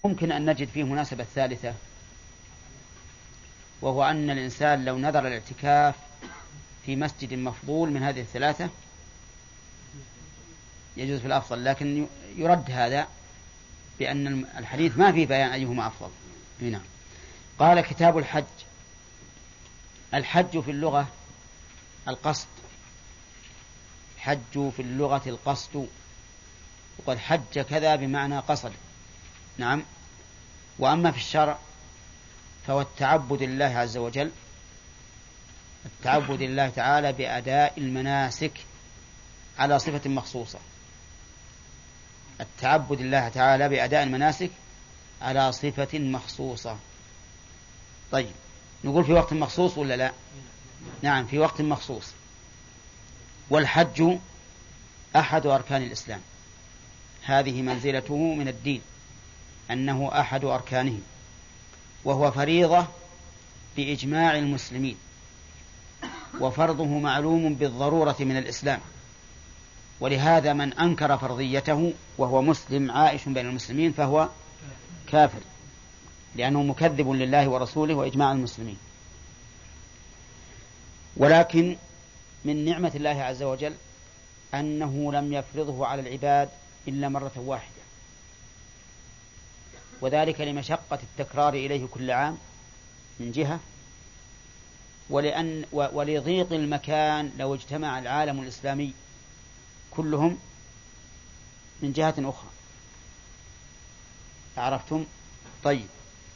ممكن أن نجد فيه مناسبة ثالثة، وهو أن الإنسان لو نذر الاعتكاف في مسجد مفضول من هذه الثلاثة يجوز في الأفضل، لكن يرد هذا بأن الحديث ما فيه بيان أيهما أفضل. هنا قال كتاب الحج. الحج في اللغة القصد، الحج في اللغة القصد، وقد حج كذا بمعنى قصد. نعم. وأما في الشرع فهو التعبد لله عز وجل، التعبد لله تعالى بأداء المناسك على صفة مخصوصة، التعبد لله تعالى بأداء المناسك على صفة مخصوصة. طيب، نقول في وقت مخصوص ولا لا؟ نعم، في وقت مخصوص. والحج أحد أركان الإسلام، هذه منزلته من الدين، أنه أحد أركانه، وهو فريضة بإجماع المسلمين، وفرضه معلوم بالضرورة من الإسلام. ولهذا من أنكر فرضيته وهو مسلم عائش بين المسلمين فهو كافر، لأنه مكذب لله ورسوله وإجماع المسلمين. ولكن من نعمة الله عز وجل أنه لم يفرضه على العباد إلا مرة واحدة، وذلك لمشقة التكرار إليه كل عام من جهة، ولضيق المكان لو اجتمع العالم الإسلامي كلهم من جهة أخرى. عرفتم؟ طيب.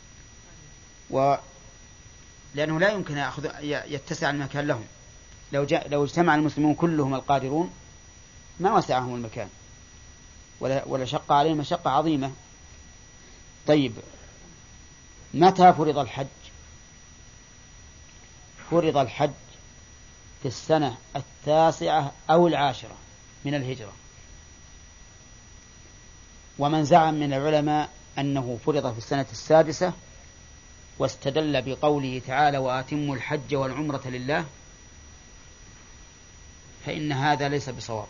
لأنه لا يمكن يتسع المكان لهم، لو اجتمع المسلمون كلهم القادرون ما وسعهم المكان، ولا شق عليهم مشقة عظيمة. طيب، متى فرض الحج؟ فرض الحج في السنة 9 أو 10 من الهجرة. ومن زعم من العلماء أنه فرض في السنة 6 واستدل بقوله تعالى وأتموا الحج والعمرة لله، فإن هذا ليس بصواب،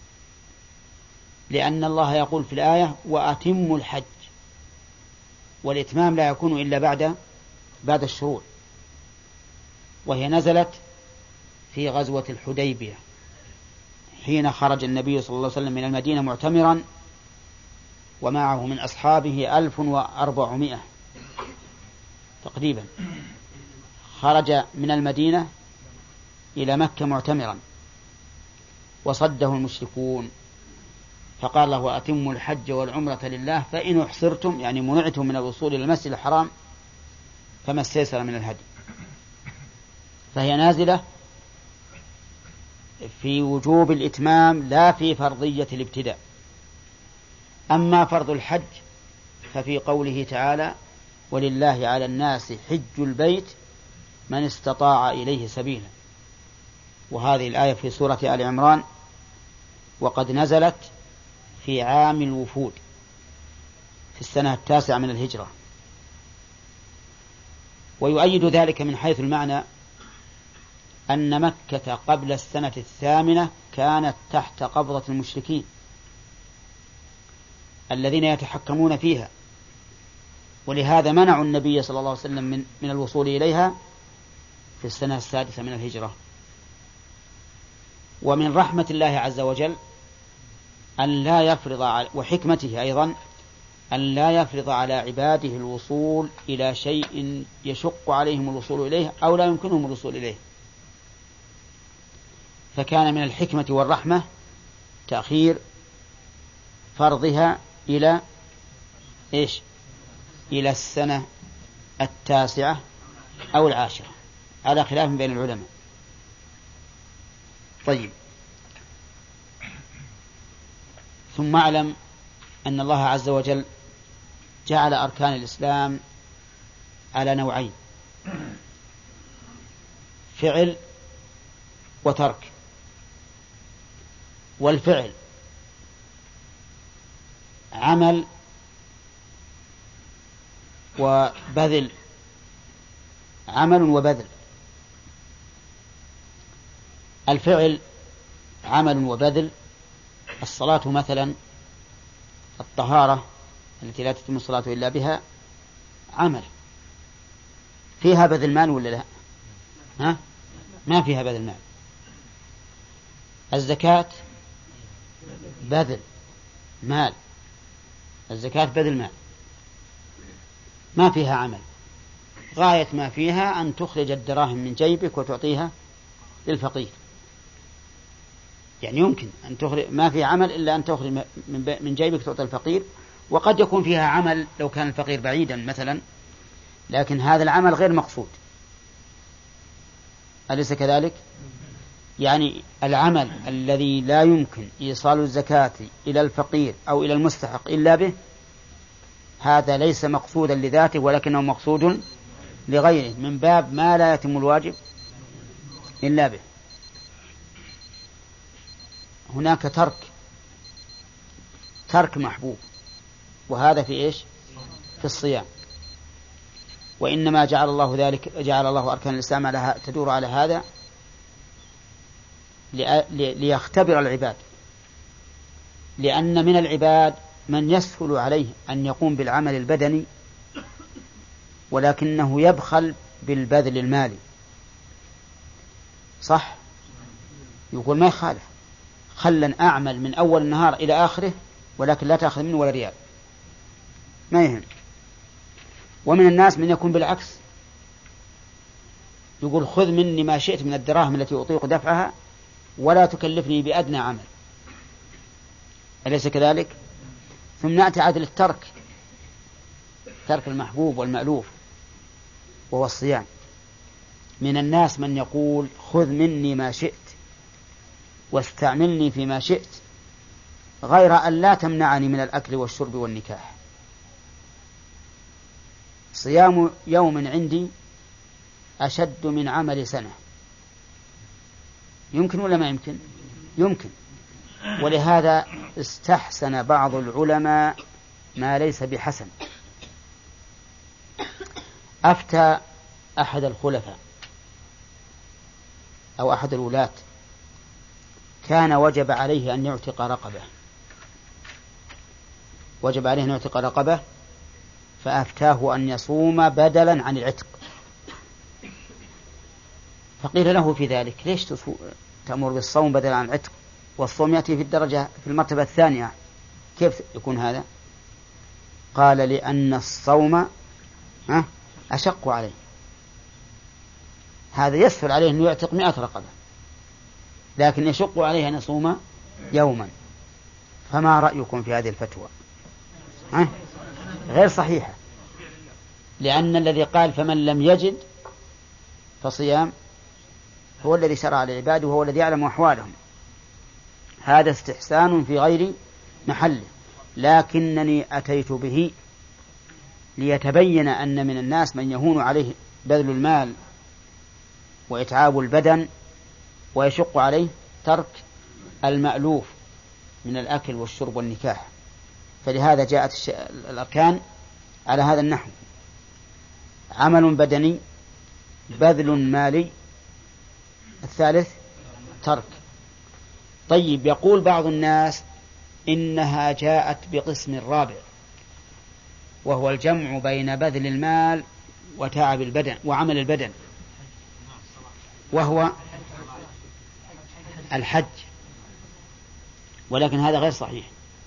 لأن الله يقول في الآية وأتموا الحج، والإتمام لا يكون إلا بعد الشروع، وهي نزلت في غزوة الحديبية حين خرج النبي صلى الله عليه وسلم من المدينة معتمرا ومعه من أصحابه 1400 تقريبا. خرج من المدينة إلى مكة معتمرا وصده المشركون، فقال له أتموا الحج والعمرة لله فإن احصرتم، يعني منعتم من الوصول إلى المسجد الحرام، فما استيسر من الهدي. فهي نازلة في وجوب الإتمام لا في فرضية الابتداء. أما فرض الحج ففي قوله تعالى ولله على الناس حج البيت من استطاع إليه سبيلا، وهذه الآية في سورة آل عمران، وقد نزلت في عام الوفود في السنة 9 من الهجرة. ويؤيد ذلك من حيث المعنى أن مكة قبل السنة 8 كانت تحت قبضة المشركين الذين يتحكمون فيها، ولهذا منعوا النبي صلى الله عليه وسلم من الوصول إليها في السنة 6 من الهجرة. ومن رحمة الله عز وجل أن لا يفرض، وحكمته أيضا أن لا يفرض على عباده الوصول إلى شيء يشق عليهم الوصول إليه أو لا يمكنهم الوصول إليه، فكان من الحكمة والرحمة تأخير فرضها إلى إلى السنة 9 أو 10 على خلاف بين العلماء. طيب، ثم اعلم أن الله عز وجل جعل أركان الإسلام على نوعين: فعل وترك. والفعل عمل وبذل، عمل وبذل. الفعل عمل وبذل: الصلاة مثلا، الطهارة، التي لا تتم الصلاة إلا بها عمل. فيها بذل مال ولا لا؟ ها؟ ما فيها بذل مال. الزكاة بذل مال، الزكاة بذل مال، ما فيها عمل. غاية ما فيها أن تخرج الدراهم من جيبك وتعطيها للفقير. يعني يمكن أن تخرج، ما فيها عمل إلا أن تخرج من جيبك تعطي الفقير. وقد يكون فيها عمل لو كان الفقير بعيدا مثلا، لكن هذا العمل غير مقصود. أليس كذلك؟ يعني العمل الذي لا يمكن إيصال الزكاة إلى الفقير أو إلى المستحق إلا به، هذا ليس مقصودا لذاته ولكنه مقصود لغيره، من باب ما لا يتم الواجب إلا به. هناك ترك محبوب، وهذا في إيش؟ في الصيام. وإنما جعل الله أركان الإسلام تدور على هذا ليختبر العباد، لأن من العباد من يسهل عليه أن يقوم بالعمل البدني ولكنه يبخل بالبذل المالي. صح؟ يقول ما يخالف، خلنا أعمل من أول النهار إلى آخره ولكن لا تأخذ منه ولا ريال، ما يهم. ومن الناس من يكون بالعكس، يقول خذ مني ما شئت من الدراهم التي أطيق دفعها ولا تكلفني بأدنى عمل. أليس كذلك؟ ثم نأتي عدل الترك، ترك المحبوب والمألوف وهو الصيام. من الناس من يقول خذ مني ما شئت واستعملني فيما شئت غير أن لا تمنعني من الأكل والشرب والنكاح. صيام يوم عندي أشد من عمل سنة. يمكن ولا ما يمكن؟ يمكن. ولهذا استحسن بعض العلماء ما ليس بحسن. أفتى أحد الخلفاء أو أحد الولاة، كان وجب عليه أن يعتق رقبة، فأفتاه أن يصوم بدلا عن العتق. فقيل له في ذلك ليش تأمر بالصوم بدلا عن العتق والصوم يأتي في المرتبة الثانية، كيف يكون هذا؟ قال لأن الصوم أشق عليه، هذا يسهل عليه أن يعتق 100 رقبة، لكن يشق عليه أن يصوم يوما. فما رأيكم في هذه الفتوى؟ غير صحيحة، لأن الذي قال فمن لم يجد فصيام هو الذي شرع للعباد وهو الذي يعلم أحوالهم. هذا استحسان في غير محله، لكنني أتيت به ليتبين أن من الناس من يهون عليه بذل المال وإتعاب البدن ويشق عليه ترك المألوف من الأكل والشرب والنكاح. فلهذا جاءت الأركان على هذا النحو: عمل بدني، بذل مالي، الثالث ترك. طيب، يقول بعض الناس إنها جاءت بقسم رابع، وهو الجمع بين بذل المال وتعب البدن وعمل البدن، وهو الحج. ولكن هذا غير صحيح،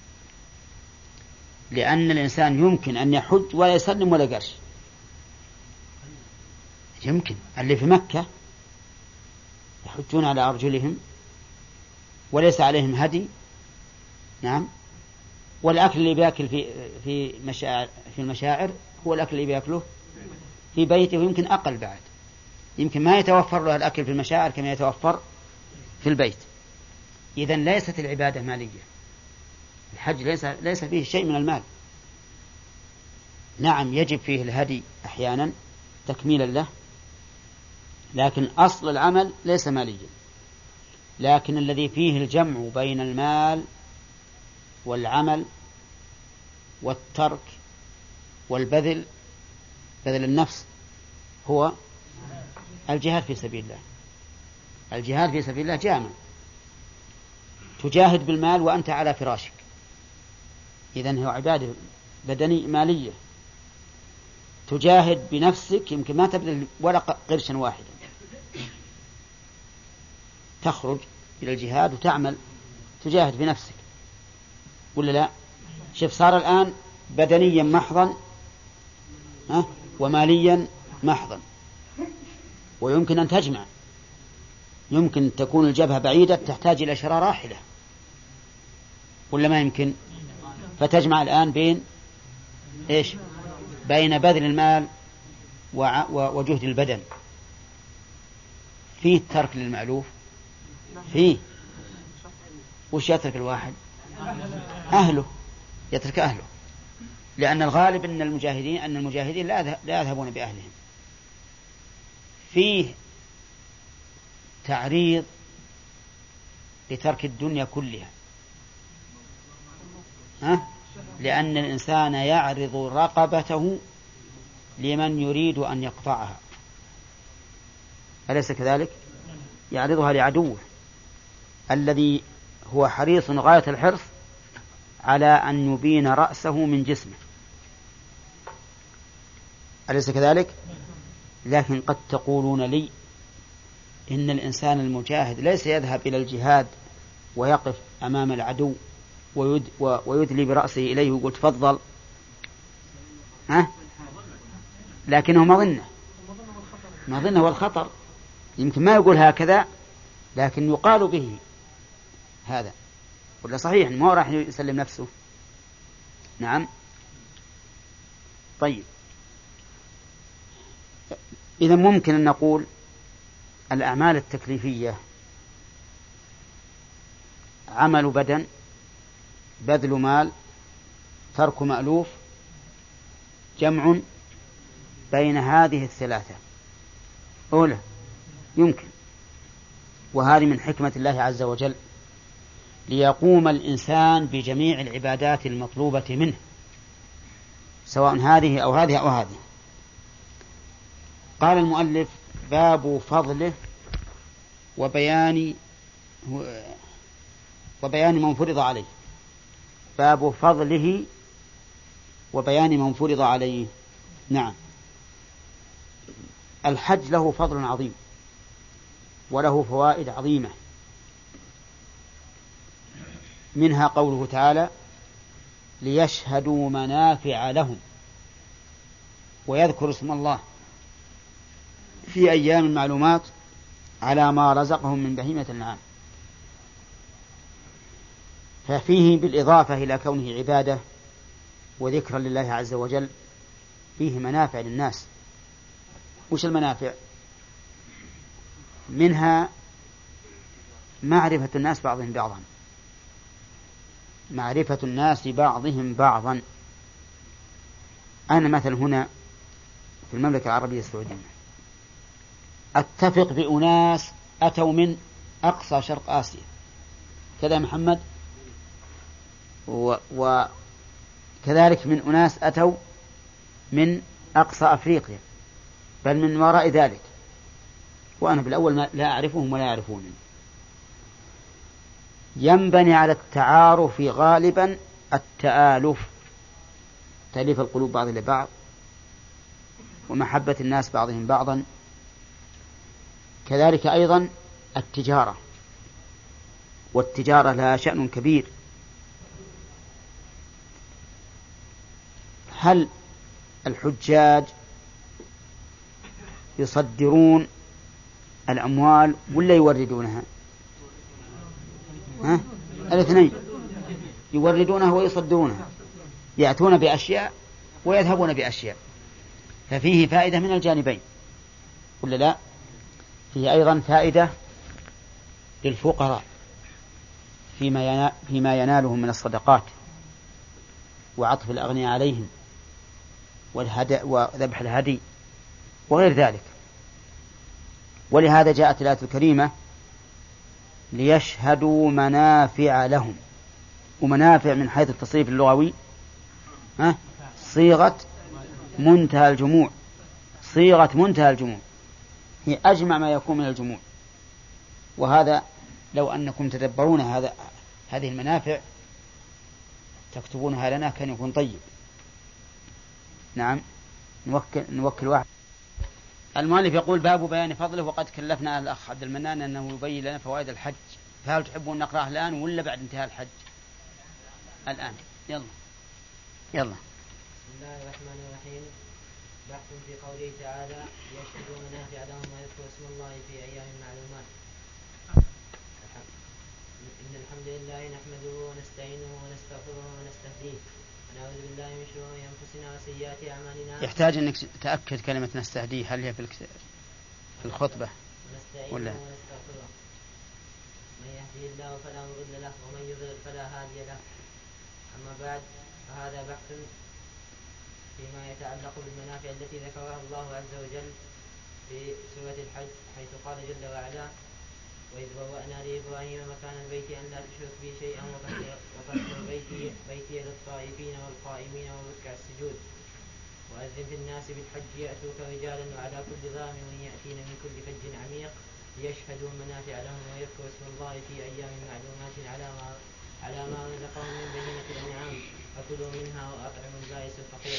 لأن الإنسان يمكن أن يحج ولا يسلم ولا قرش. يمكن اللي في مكة يحجون على أرجلهم وليس عليهم هدي، نعم، والأكل اللي بيأكل في المشاعر هو الأكل اللي بيأكله في بيته، ويمكن أقل بعد، يمكن ما يتوفر له الأكل في المشاعر كما يتوفر في البيت. إذن ليست العبادة مالية، الحج ليس فيه شيء من المال. نعم يجب فيه الهدي أحيانا تكميلا له، لكن أصل العمل ليس ماليا. لكن الذي فيه الجمع بين المال والعمل والترك والبذل، بذل النفس، هو الجهاد في سبيل الله. الجهاد في سبيل الله جامع، تجاهد بالمال وأنت على فراشك، إذن هو عبادة بدنية مالية، تجاهد بنفسك، يمكن ما تبذل ولا قرشا واحدا، تخرج إلى الجهاد وتعمل تجاهد بنفسك، ولا لا؟ شوف صار الآن بدنيا محضا وماليا محضا، ويمكن أن تجمع، يمكن تكون الجبهة بعيدة تحتاج إلى شراء راحلة، ولا ما يمكن؟ فتجمع الآن بين إيش؟ بين بذل المال وجهد البدن. فيه ترك للمألوف، فيه. وش يترك الواحد؟ أهله، يترك أهله، لأن الغالب أن المجاهدين لا يذهبون بأهلهم. فيه تعريض لترك الدنيا كلها، لأن الإنسان يعرض رقبته لمن يريد أن يقطعها، أليس كذلك؟ يعرضها لعدوه الذي هو حريص غاية الحرص على أن يبين رأسه من جسمه، أليس كذلك؟ لكن قد تقولون لي إن الإنسان المجاهد ليس يذهب إلى الجهاد ويقف أمام العدو ويدلي برأسه إليه ويقول تفضل، لكنه مظنة والخطر، يمكن ما يقول هكذا لكن يقال به هذا، ولا صحيح ما راح يسلم نفسه؟ نعم. طيب، إذا ممكن أن نقول الأعمال التكليفية عمل بدن، بذل مال، ترك مألوف، جمع بين هذه الثلاثة. أولى يمكن، وهذه من حكمة الله عز وجل ليقوم الإنسان بجميع العبادات المطلوبة منه، سواء هذه أو هذه أو هذه. قال المؤلف: باب فضله وبيان من فرض عليه. باب فضله وبيان من فرض عليه. نعم، الحج له فضل عظيم وله فوائد عظيمة، منها قوله تعالى: ليشهدوا منافع لهم ويذكروا اسم الله في أيام معلومات على ما رزقهم من بهيمة الأنعام. ففيه بالإضافة إلى كونه عبادة وذكرا لله عز وجل فيه منافع للناس. وش المنافع؟ منها معرفة الناس بعضهم بعضا، معرفة الناس بعضهم بعضا. أنا مثلا هنا في المملكة العربية السعودية أتفق بأناس أتوا من أقصى شرق آسيا، كذا محمد، وكذلك من أناس أتوا من أقصى أفريقيا، بل من وراء ذلك، وأنا بالأول لا أعرفهم ولا يعرفونني. ينبني على التعارف غالبا التآلف، تأليف القلوب بعض لبعض، ومحبة الناس بعضهم بعضا. كذلك أيضا التجارة، والتجارة لها شأن كبير. هل الحجاج يصدرون الأموال ولا يوردونها؟ الاثنين، يوردونها ويصدرونها، يأتون بأشياء ويذهبون بأشياء، ففيه فائدة من الجانبين، ولا لا؟ فيه أيضا فائدة للفقراء فيما ينالهم من الصدقات وعطف الأغنياء عليهم وذبح الهدي وغير ذلك. ولهذا جاءت الآية الكريمة: ليشهدوا منافع لهم. ومنافع من حيث التصريف اللغوي صيغة منتهى الجموع، صيغة منتهى الجموع، هي أجمع ما يكون من الجموع. وهذا لو أنكم تدبرون هذه المنافع تكتبونها لنا كان يكون طيب. نعم نوكل واحد. المؤلف يقول باب بيان فضله، وقد كلفنا الأخ عبد المنان أنه يبين لنا فوائد الحج، فهل تحبون نقرأه الآن ولا بعد انتهاء الحج؟ الآن يلا. بسم الله الرحمن الرحيم. بحث في قوله تعالى ليشهدوا منافع لهم ويذكروا اسم الله في أيام معلومات. إن الحمد لله نحمده ونستعينه ونستغفره ونستهديه ونعوذ بالله من شرور أنفسنا وسيئات أعمالنا. يحتاج أنك تأكد كلمة نستهديه، هل هي في الخطبة ولا؟ ونستغفره من يهديه الله فلا مضل له ومن يضلل فلا هادي له. أما بعد، فهذا بحث فيما يتعلق بالمنافع التي ذكرها الله عز وجل في سورة الحج، حيث قال جل وعلا وإذ بوأنا لإبراهيم مكان البيت أن لا تشرك بي شيئا وطهر بيتي للطائفين والقائمين والركع السجود وأذن في الناس بالحج يأتوك رجالا وعلى كل ضامر يأتين من كل فج عميق ليشهدوا منافع لهم ويذكروا اسم الله في أيام معلومات على ما رزقهم من بهيمة الأنعام فكلوا منها وأطعموا البائس الفقير.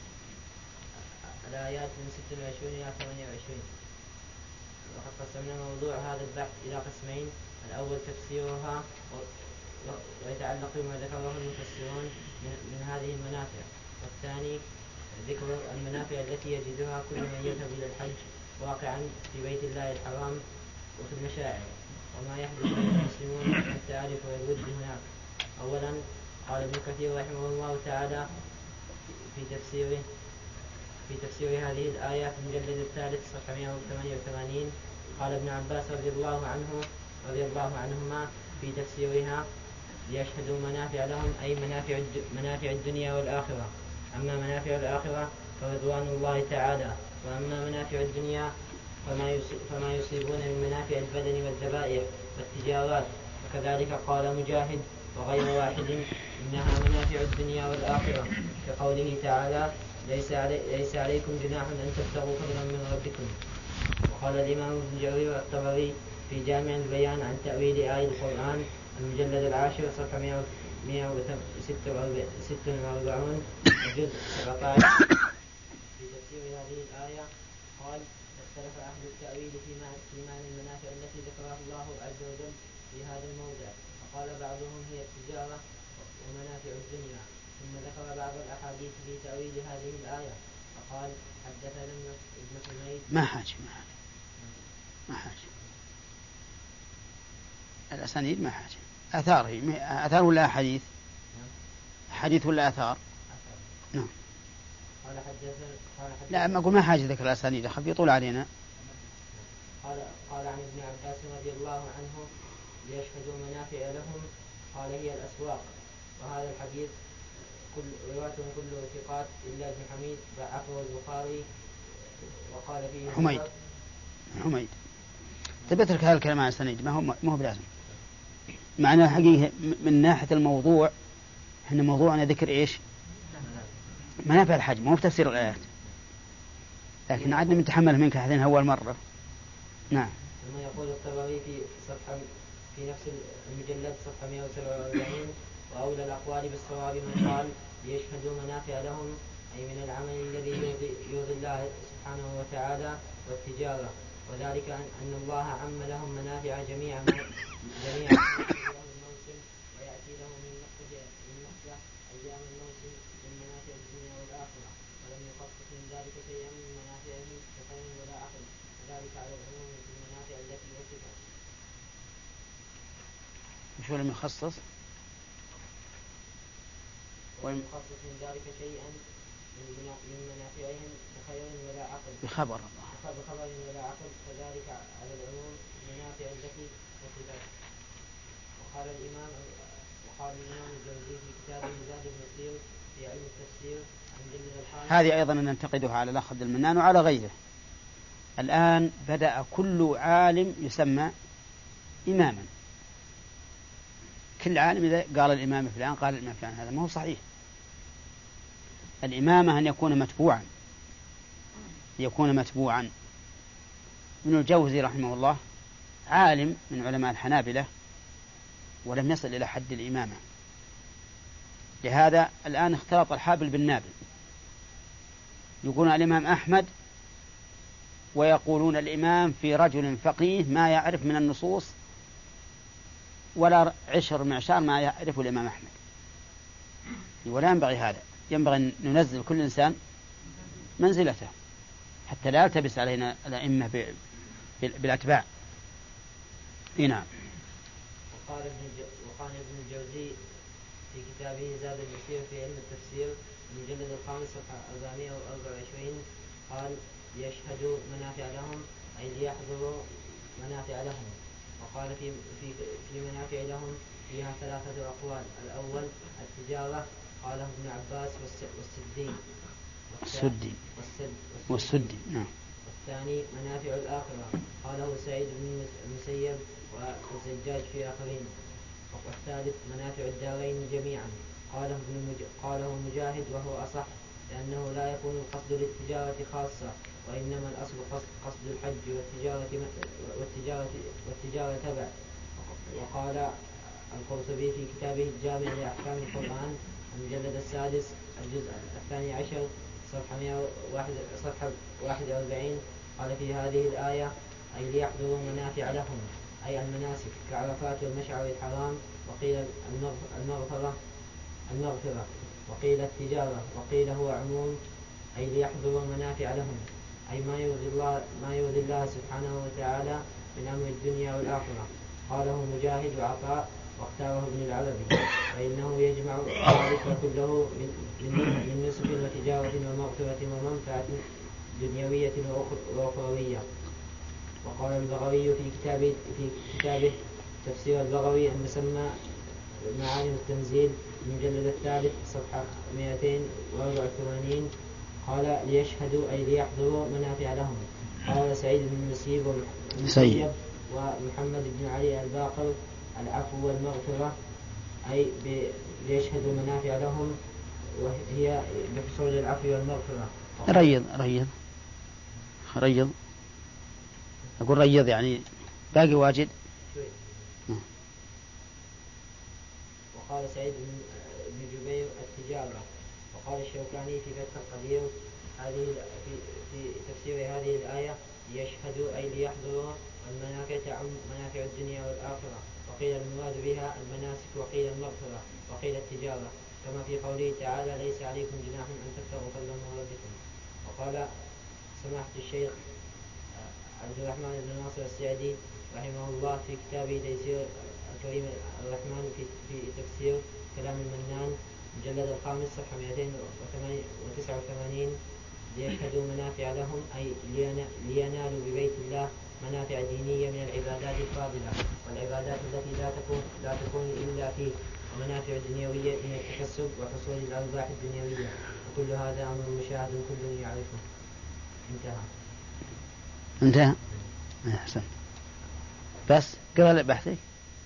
الآيات من 26 إلى 28. وقد قسمنا موضوع هذا البحث إلى قسمين: الأول تفسيرها ويتعلق بما ذكره المفسرون من هذه المنافع، والثاني ذكر المنافع التي يجدها كل من يذهب إلى الحج واقعا في بيت الله الحرام وفي المشاعر، وما يحدث للمسلمون من التعارف والود هناك. أولا، قال ابن كثير رحمه الله تعالى في تفسير هذه الآية في المجلد الثالث صفحة 188: قال ابن عباس رضي الله عنهما في تفسيرها ليشهدوا منافع لهم أي منافع الدنيا والآخرة. أما منافع الآخرة فرضوان الله تعالى، وأما منافع الدنيا فما يصيبون من منافع البدن والذبائح والتجارات. وكذلك قال مجاهد وغير واحد إنها منافع الدنيا والآخرة، كقوله تعالى ليس عليكم جناح أن تبتغوا فضلا من ربكم. وقال الإمام ابن جرير الطبري في جامع البيان عن تأويل آية القرآن المجلد العاشر صفحة 146 الجزء 17 في تفسير هذه الآية قال: اختلف أهل التأويل في معنى المنافع التي ذكرها الله عز وجل في هذا الموضع، فقال بعضهم هي التجارة ومنافع الدنيا. ثم ذكر بعض الأحاديث في تأويل هذه الآية فقال: حدثنا ابن حميد. ما حاجة الأسانيد ما حاجة. آثار ولا أحاديث؟ حديث ولا آثار؟ نعم. قال لا، ما أقول ما حاجة ذكر الأسانيد، أخاف يطول علينا. قال عن ابن عباس رضي الله عنه ليشهدوا منافع لهم، قال هي الأسواق. وهذا الحديث رواته كله ثقات إلا ابن حميد ضعفه البخاري وقال فيه حميد. تبترك هذا الكلام عن السنيد ما هو بلازم. معنى الحقيقة من ناحية الموضوع إحنا موضوعنا ذكر إيش؟ منافع الحج، ما هو تفسير الآيات، لكن عدنا نتحمل منك هذين أول مرة. نعم. ثم يقول الطبري في نفس المجلد صفحة 147: وأولى الأقوال بالصواب من قال ليشهدوا منافع لهم أي من العمل الذي يرضي الله سبحانه وتعالى والتجارة، وذلك أن الله عم لهم منافع جميع الموسم، ويأتي لهم من نقطة أيام الموسم من منافع الدنيا والآخرة، ولم يخصص من ذلك شيئا من منافعهم كخير ولا عقل، وذلك على العموم في المنافع التي وصفت. شو لم يخصص؟ ولم يخصص من ذلك شيئا من منافعهم بخير ولا عقل، بخبر ولا عقل، فذلك على العموم المنافع التي وصفت. وقال الإمام الجوزي في كتابه زاد المسير في علم التفسير عن جلد الخالق. هذه أيضا ننتقدها على الأخ عبد المنان وعلى غيره. الآن بدأ كل عالم يسمى إماما، كل عالم إذا قال الإمام فلان قال الإمام فلان، هذا ما هو صحيح. الإمامة أن يكون متبوعا. ابن الجوزي رحمه الله عالم من علماء الحنابلة ولم يصل إلى حد الإمامة، لهذا الآن اختلط الحابل بالنابل. يقولون الإمام أحمد ويقولون الإمام في رجل فقيه ما يعرف من النصوص ولا عشر معشار ما يعرفه الإمام أحمد. ولا ينبغي هذا، ينبغي أن ننزل كل إنسان منزلته حتى لا يلتبس علينا الأئمة بالأتباع. نعم. وقال ابن الجوزي في كتابه زاد المسير في علم التفسير المجلد الخامس صفحة 424 قال ليشهدوا منافع لهم أي ليحضروا منافع لهم. وقال في منافع لهم فيها 3 أقوال. الأول التجارة قاله ابن عباس والسدي. نعم. والثاني منافع الآخرة قاله سعيد بن المسيب والزجاج في آخرين. والثالث منافع الدارين جميعا قاله مجاهد وهو أصح لأنه لا يكون القصد للتجارة خاصة وإنما الأصل قصد الحج والتجارة تبع. وقال القرطبي في كتابه الجامع لأحكام القرآن المجلد السادس الجزء 12 صفحة 41 قال في هذه الآية أي ليحضروا منافع لهم أي المناسك كعرفات والمشعر الحرام. وقيل المغفرة وقيل التجارة وقيل هو عموم أي ليحضروا منافع لهم أي ما يرضي الله سبحانه وتعالى من أمر الدنيا والآخرة. قاله مجاهد وعطاء واختاره ابن العربي فإنه يجمع ذلك كله من نصف وتجارة ومغفرة ومنفعة دنيوية وأخروية. وقال البغوي في كتابه تفسير البغوي المسمى معالم التنزيل المجلد الثالث صفحة 284 قال ليشهدوا أي ليحضروا منافع لهم. قال سعيد بن المسيب ومحمد بن علي الباقر العفو والمغفرة أي ليشهدوا منافع لهم وهي بحصول العفو والمغفرة. ريض أقول ريض يعني باقي واجد. وقال سعيد بن جبير التجارة. وقال الشوكاني في فتح القدير في تفسير هذه الآية ليشهدوا أي ليحضروا المنافع تعم منافع الدنيا والآخرة. وقيل المراد بها المناسك وقيل المغفرة وقيل التجارة كما في قوله تعالى ليس عليكم جناح أن تبتغوا فضلا من ربكم. وقال سماحة الشيخ عبد الرحمن بن ناصر السعدي رحمه الله في كتابه تيسير الكريم الرحمن في تفسير كلام المنان مجلد الخامس صفحة 289 ليشهدوا منافع لهم أي لينالوا ببيت الله منافع دينية من العبادات الفاضلة والعبادات التي لا تكون إلا فيه ومنافع دنيوية من التكسب وحصول الأرباح الدنيوية. وكل هذا أمر مشاهد كل يعرفه. انتهى. أحسن. بس قرأ بحثك.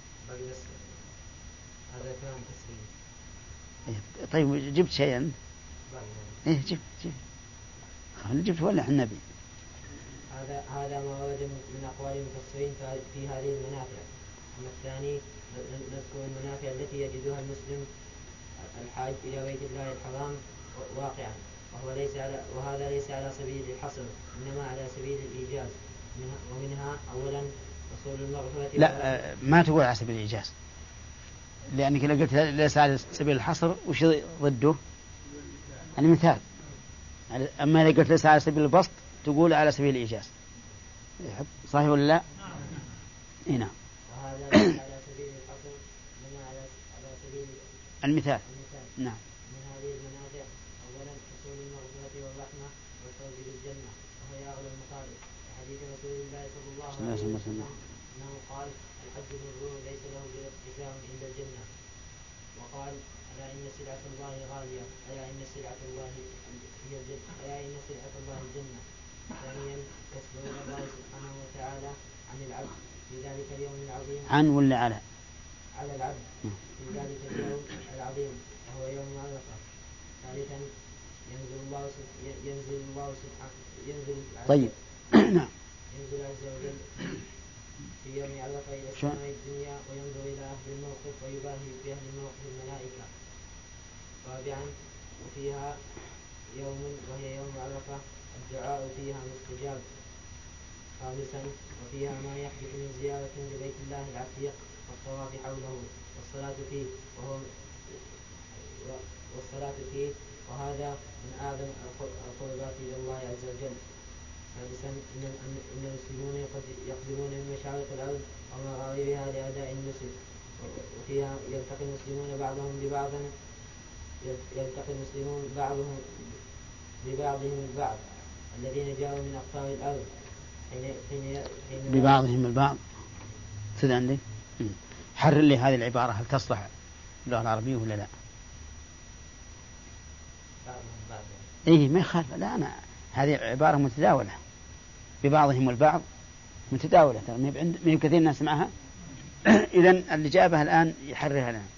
هذا كلام تسليم. طيب جبت شيئا؟ إيه جبت ولا النبي. هذا ما ورد من أقوال المفسرين في هذه المنافع. أما الثاني نذكر المنافع التي يجدها المسلم الحاج إلى بيت الله الحرام واقعا وهذا ليس على سبيل الحصر إنما على سبيل الإيجاز. ومنها أولا وصول المغفرة. لا ما تقول على سبيل الإيجاز لأنك لو قلت ليس على سبيل الحصر وش ضده المثال. أما إذا قلت ليس على سبيل البسط تقول على سبيل الإيجاز. صحيح ولا لا؟ هنا وهذا ليس على سبيل الحصر إنما على سبيل المثال. نعم. من هذه المنافع أولا حصول المغفرة والرحمة والفوز بالجنة وهي أغلى المطالب. حديث رسول الله صلى الله عليه وسلم أنه قال الحج مبرور ليس له حساب عند الجنة. وقال ألا إن سلعة الله غالية ألا إن سلعة الله هي الجنة ألا إن سلعة الله الجنة. ثانيا كسب الله سبحانه وتعالى عن العبد في ذلك اليوم العظيم. عن ولا على العبد في ذلك اليوم العظيم وهو يوم عرفة. ثالثا ينزل الله سبحانه طيب. نعم. ينزل عز وجل في يوم عرفة إلى السماء الدنيا وينظر إلى أهل الموقف ويباهي بأهل الموقف الملائكة. رابعا وفيها يوم وهي يوم عرفة الدعاء فيها مستجاب. خامسا وفيها ما يحدث من زيارة لبيت الله العتيق والطواف حوله والصلاة فيه وهذا من أعظم القربات إلى الله عز وجل. سادسا إن المسلمون قد يقدمون من مشارق الأرض ومغاربها لأداء النسك وفيها يلتقي المسلمون بعضهم ببعضهم البعض الذين جاءوا من أقطار الأرض ببعضهم البعض. سيد عندي حرر لي هذه العبارة، هل تصلح اللغة العربية ولا لا؟ إيه ما يخالف، لا أنا هذه عبارة متداولة، ببعضهم البعض متداولة، ما هي كثير الناس معها. إذن الإجابة الآن يحررها لنا،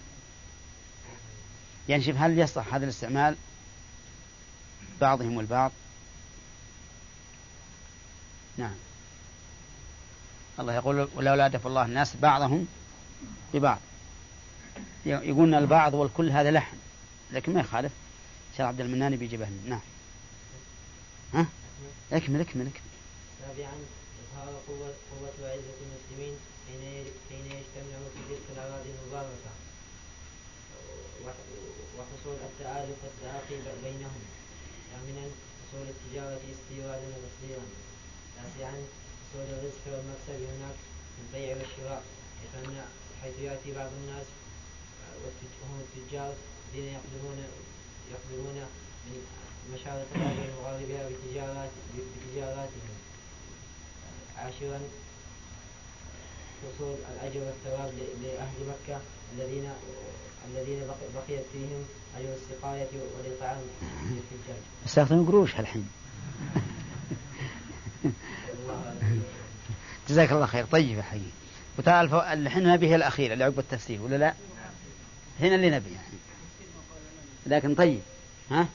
يعني شوف هل يصلح هذا الاستعمال بعضهم البعض؟ نعم. الله يقول ولولا دفع الله الناس بعضهم ببعض، يقولنا البعض والكل هذا لحن، لكن ما يخالف. شيخ عبد المنان بيجيبه. نعم. ها اكمل. رابعا إظهار قوة وعزة المسلمين حين يجتمعوا في تلك الأراضي المباركة وحصول التآلف والتآخي بينهم. ثامنا حصول التجارة استيرادا وتصديرا. تاسعا حصول الرزق والمكسب هناك في البيع والشراء، حيث يأتي بعض الناس وهم التجار الذين يقدرون من مشارق الأرض ومغاربها بتجاراتهم. عاشرا حصول الأجر والثواب لأهل مكة الذين بقيت فيهم أجر السقاية والإطعام للحجاج. استخدم قروش هالحين. جزاك الله خير. طيب يا حقيقي. وتعرف الحين نبيه الأخير اللي عقب التفسير ولا لا؟ هنا اللي نبيه يعني. لكن طيب ها؟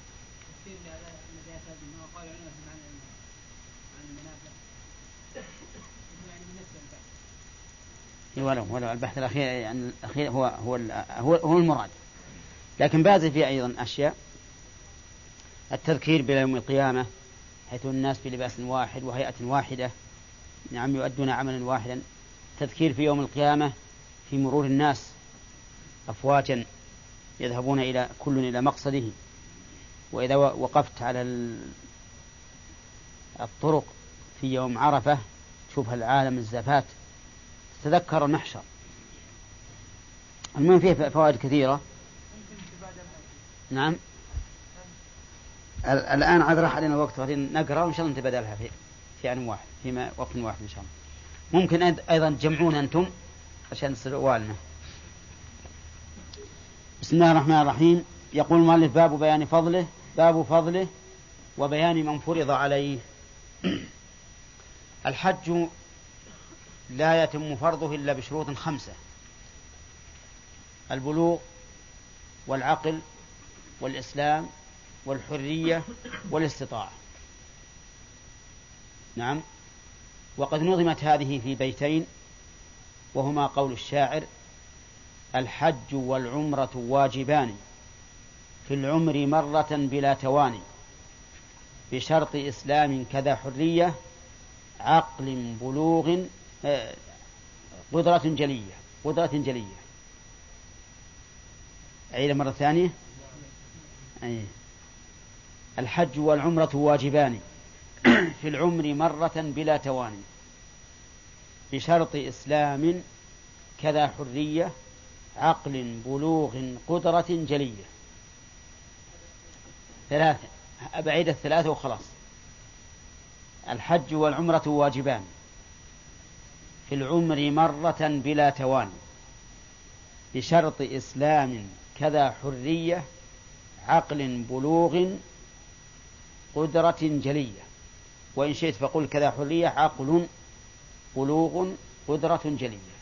ولو البحث الأخير يعني الأخير هو المراد، لكن بازي فيه أيضا أشياء. التذكير بيوم القيامة حيث الناس بلباس واحد وهيئة واحدة، نعم يؤدون عملا واحدا. تذكير في يوم القيامة في مرور الناس أفواجا يذهبون كل إلى مقصده، وإذا وقفت على الطرق في يوم عرفة تشوف العالم الزفات تتذكر المحشر. المهم فيه فوائد كثيرة. نعم. الآن عاد راح علينا وقت نقرأ وإن شاء الله نتبادلها في آن واحد، في وقت واحد إن شاء الله. ممكن أيضا تجمعون أنتم عشان تصير والنا. بسم الله الرحمن الرحيم. يقول المؤلف باب فضله وبيان من فرض عليه. الحج لا يتم فرضه إلا بشروط 5: البلوغ والعقل والإسلام والحرية والاستطاعة. نعم. وقد نظمت هذه في بيتين، وهما قول الشاعر: الحج والعمرة واجبان في العمر مرة بلا تواني، بشرط إسلام كذا حرية عقل بلوغ قدرة جلية. أعيد مرة ثانية. الحج والعمرة واجبان في العمر مرة بلا تواني، بشرط إسلام كذا حرية عقل بلوغ قدرة جلية. 3. أبعيد 3 وخلاص. الحج والعمرة واجبان في العمر مرة بلا تواني، بشرط إسلام كذا حرية عقل بلوغ قدرة جلية. وإن شئت فقل كذا حرية عقل بلوغ قدرة جلية.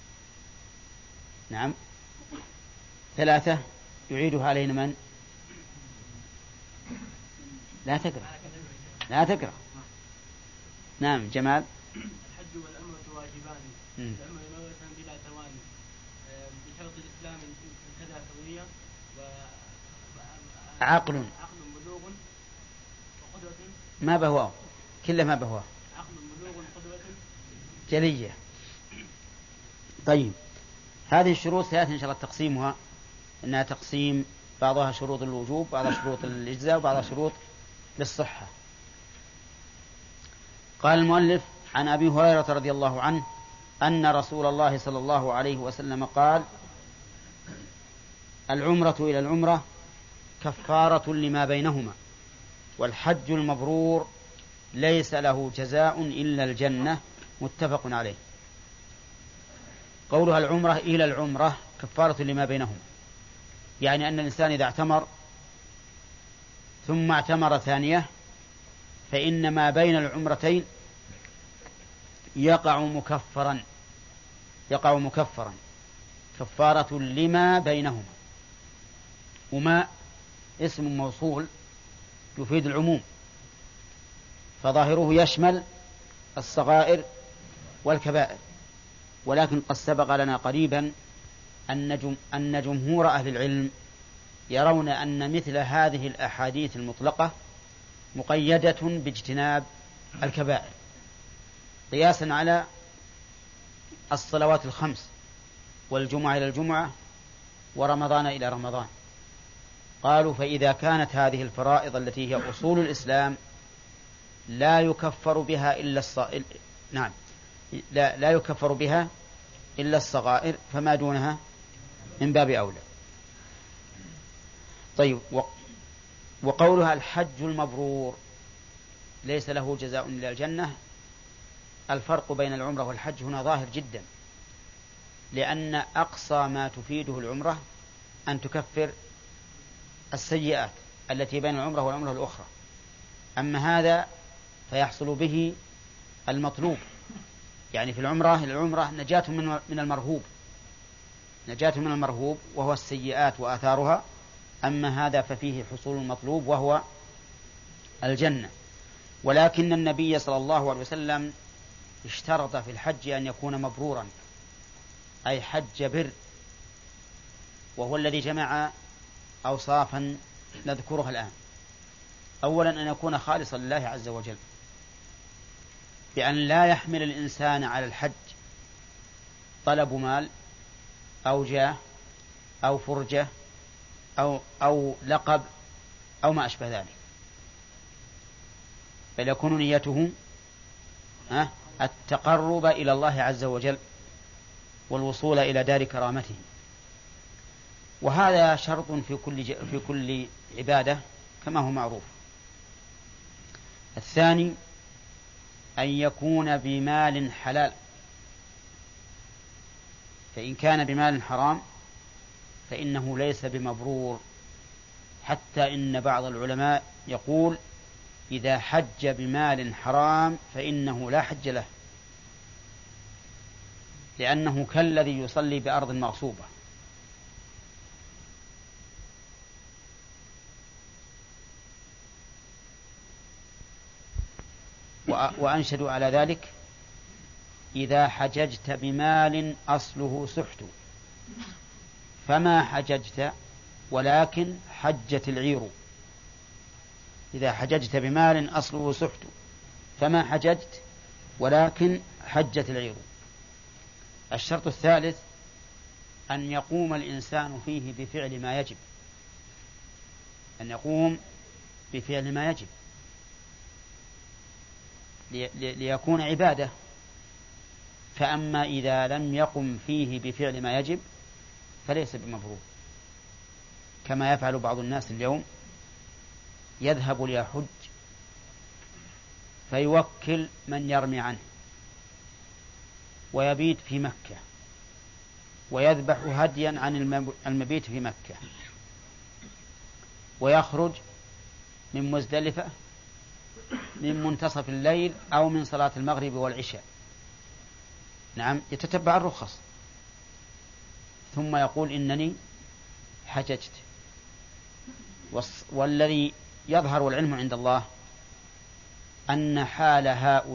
نعم. 3 يعيدها علينا من؟ لا تقرأ. نعم جمال. الحج والعمرة واجبان العمرة مرة بلا تواني، بشرط الإسلام كذا حرية عقل بلوغ ما بهواه، كله ما بهواه، عقل بلوغ قدوة جلية. طيب، هذه الشروط سيأتي إن شاء الله تقسيمها، إنها تقسيم بعضها شروط الوجوب، بعضها شروط الإجزاء، وبعضها شروط للصحة. قال المؤلف: عن أبي هريرة رضي الله عنه أن رسول الله صلى الله عليه وسلم قال: العمرة إلى العمرة كفارة لما بينهما، والحج المبرور ليس له جزاء إلا الجنة. متفق عليه. قولها العمرة إلى العمرة كفارة لما بينهما، يعني أن الإنسان إذا اعتمر ثم اعتمر ثانية فإن ما بين العمرتين يقع مكفرا كفارة لما بينهما. وما اسم موصول يفيد العموم، فظاهره يشمل الصغائر والكبائر، ولكن قد سبق لنا قريبا أن جمهور أهل العلم يرون أن مثل هذه الأحاديث المطلقة مقيدة باجتناب الكبائر، قياسا على الصلوات الخمس والجمعة إلى الجمعة ورمضان إلى رمضان. قالوا: فإذا كانت هذه الفرائض التي هي أصول الإسلام لا يكفر بها إلا الصغائر، فما دونها من باب أولى. طيب، وقولها الحج المبرور ليس له جزاء إلا الجنة، الفرق بين العمرة والحج هنا ظاهر جدا، لأن أقصى ما تفيده العمرة أن تكفر السيئات التي بين العمرة والعمرة الأخرى، أما هذا فيحصل به المطلوب، يعني في العمرة نجاة من المرهوب وهو السيئات وآثارها، أما هذا ففيه حصول المطلوب وهو الجنة. ولكن النبي صلى الله عليه وسلم اشترط في الحج أن يكون مبرورا، أي حج بر، وهو الذي جمع أوصافا نذكرها الآن. أولا أن يكون خالصا لله عز وجل، بأن لا يحمل الإنسان على الحج طلب مال أو جاه أو فرجة أو لقب أو ما أشبه ذلك، بل يكون نيته التقرب إلى الله عز وجل والوصول إلى دار كرامته، وهذا شرط في كل عبادة كما هو معروف. الثاني أن يكون بمال حلال، فإن كان بمال حرام فإنه ليس بمبرور، حتى إن بعض العلماء يقول: إذا حج بمال حرام فإنه لا حج له، لأنه كالذي يصلي بأرض مغصوبة. وأنشدوا على ذلك: إذا حججت بمال أصله سحت فما حججت ولكن حجت العير. إذا حججت بمال أصله سحت فما حججت ولكن حجت العير. الشرط الثالث أن يقوم الإنسان فيه بفعل ما يجب، أن يقوم بفعل ما يجب ليكون عبادة. فأما إذا لم يقم فيه بفعل ما يجب فليس بمبرور، كما يفعل بعض الناس اليوم، يذهب ليحج فيوكل من يرمي عنه ويبيت في مكة ويذبح هديا عن المبيت في مكة، ويخرج من مزدلفة من منتصف الليل أو من صلاة المغرب والعشاء، نعم، يتتبع الرخص، ثم يقول: إنني حججت. والذي يظهر والعلم عند الله أن حال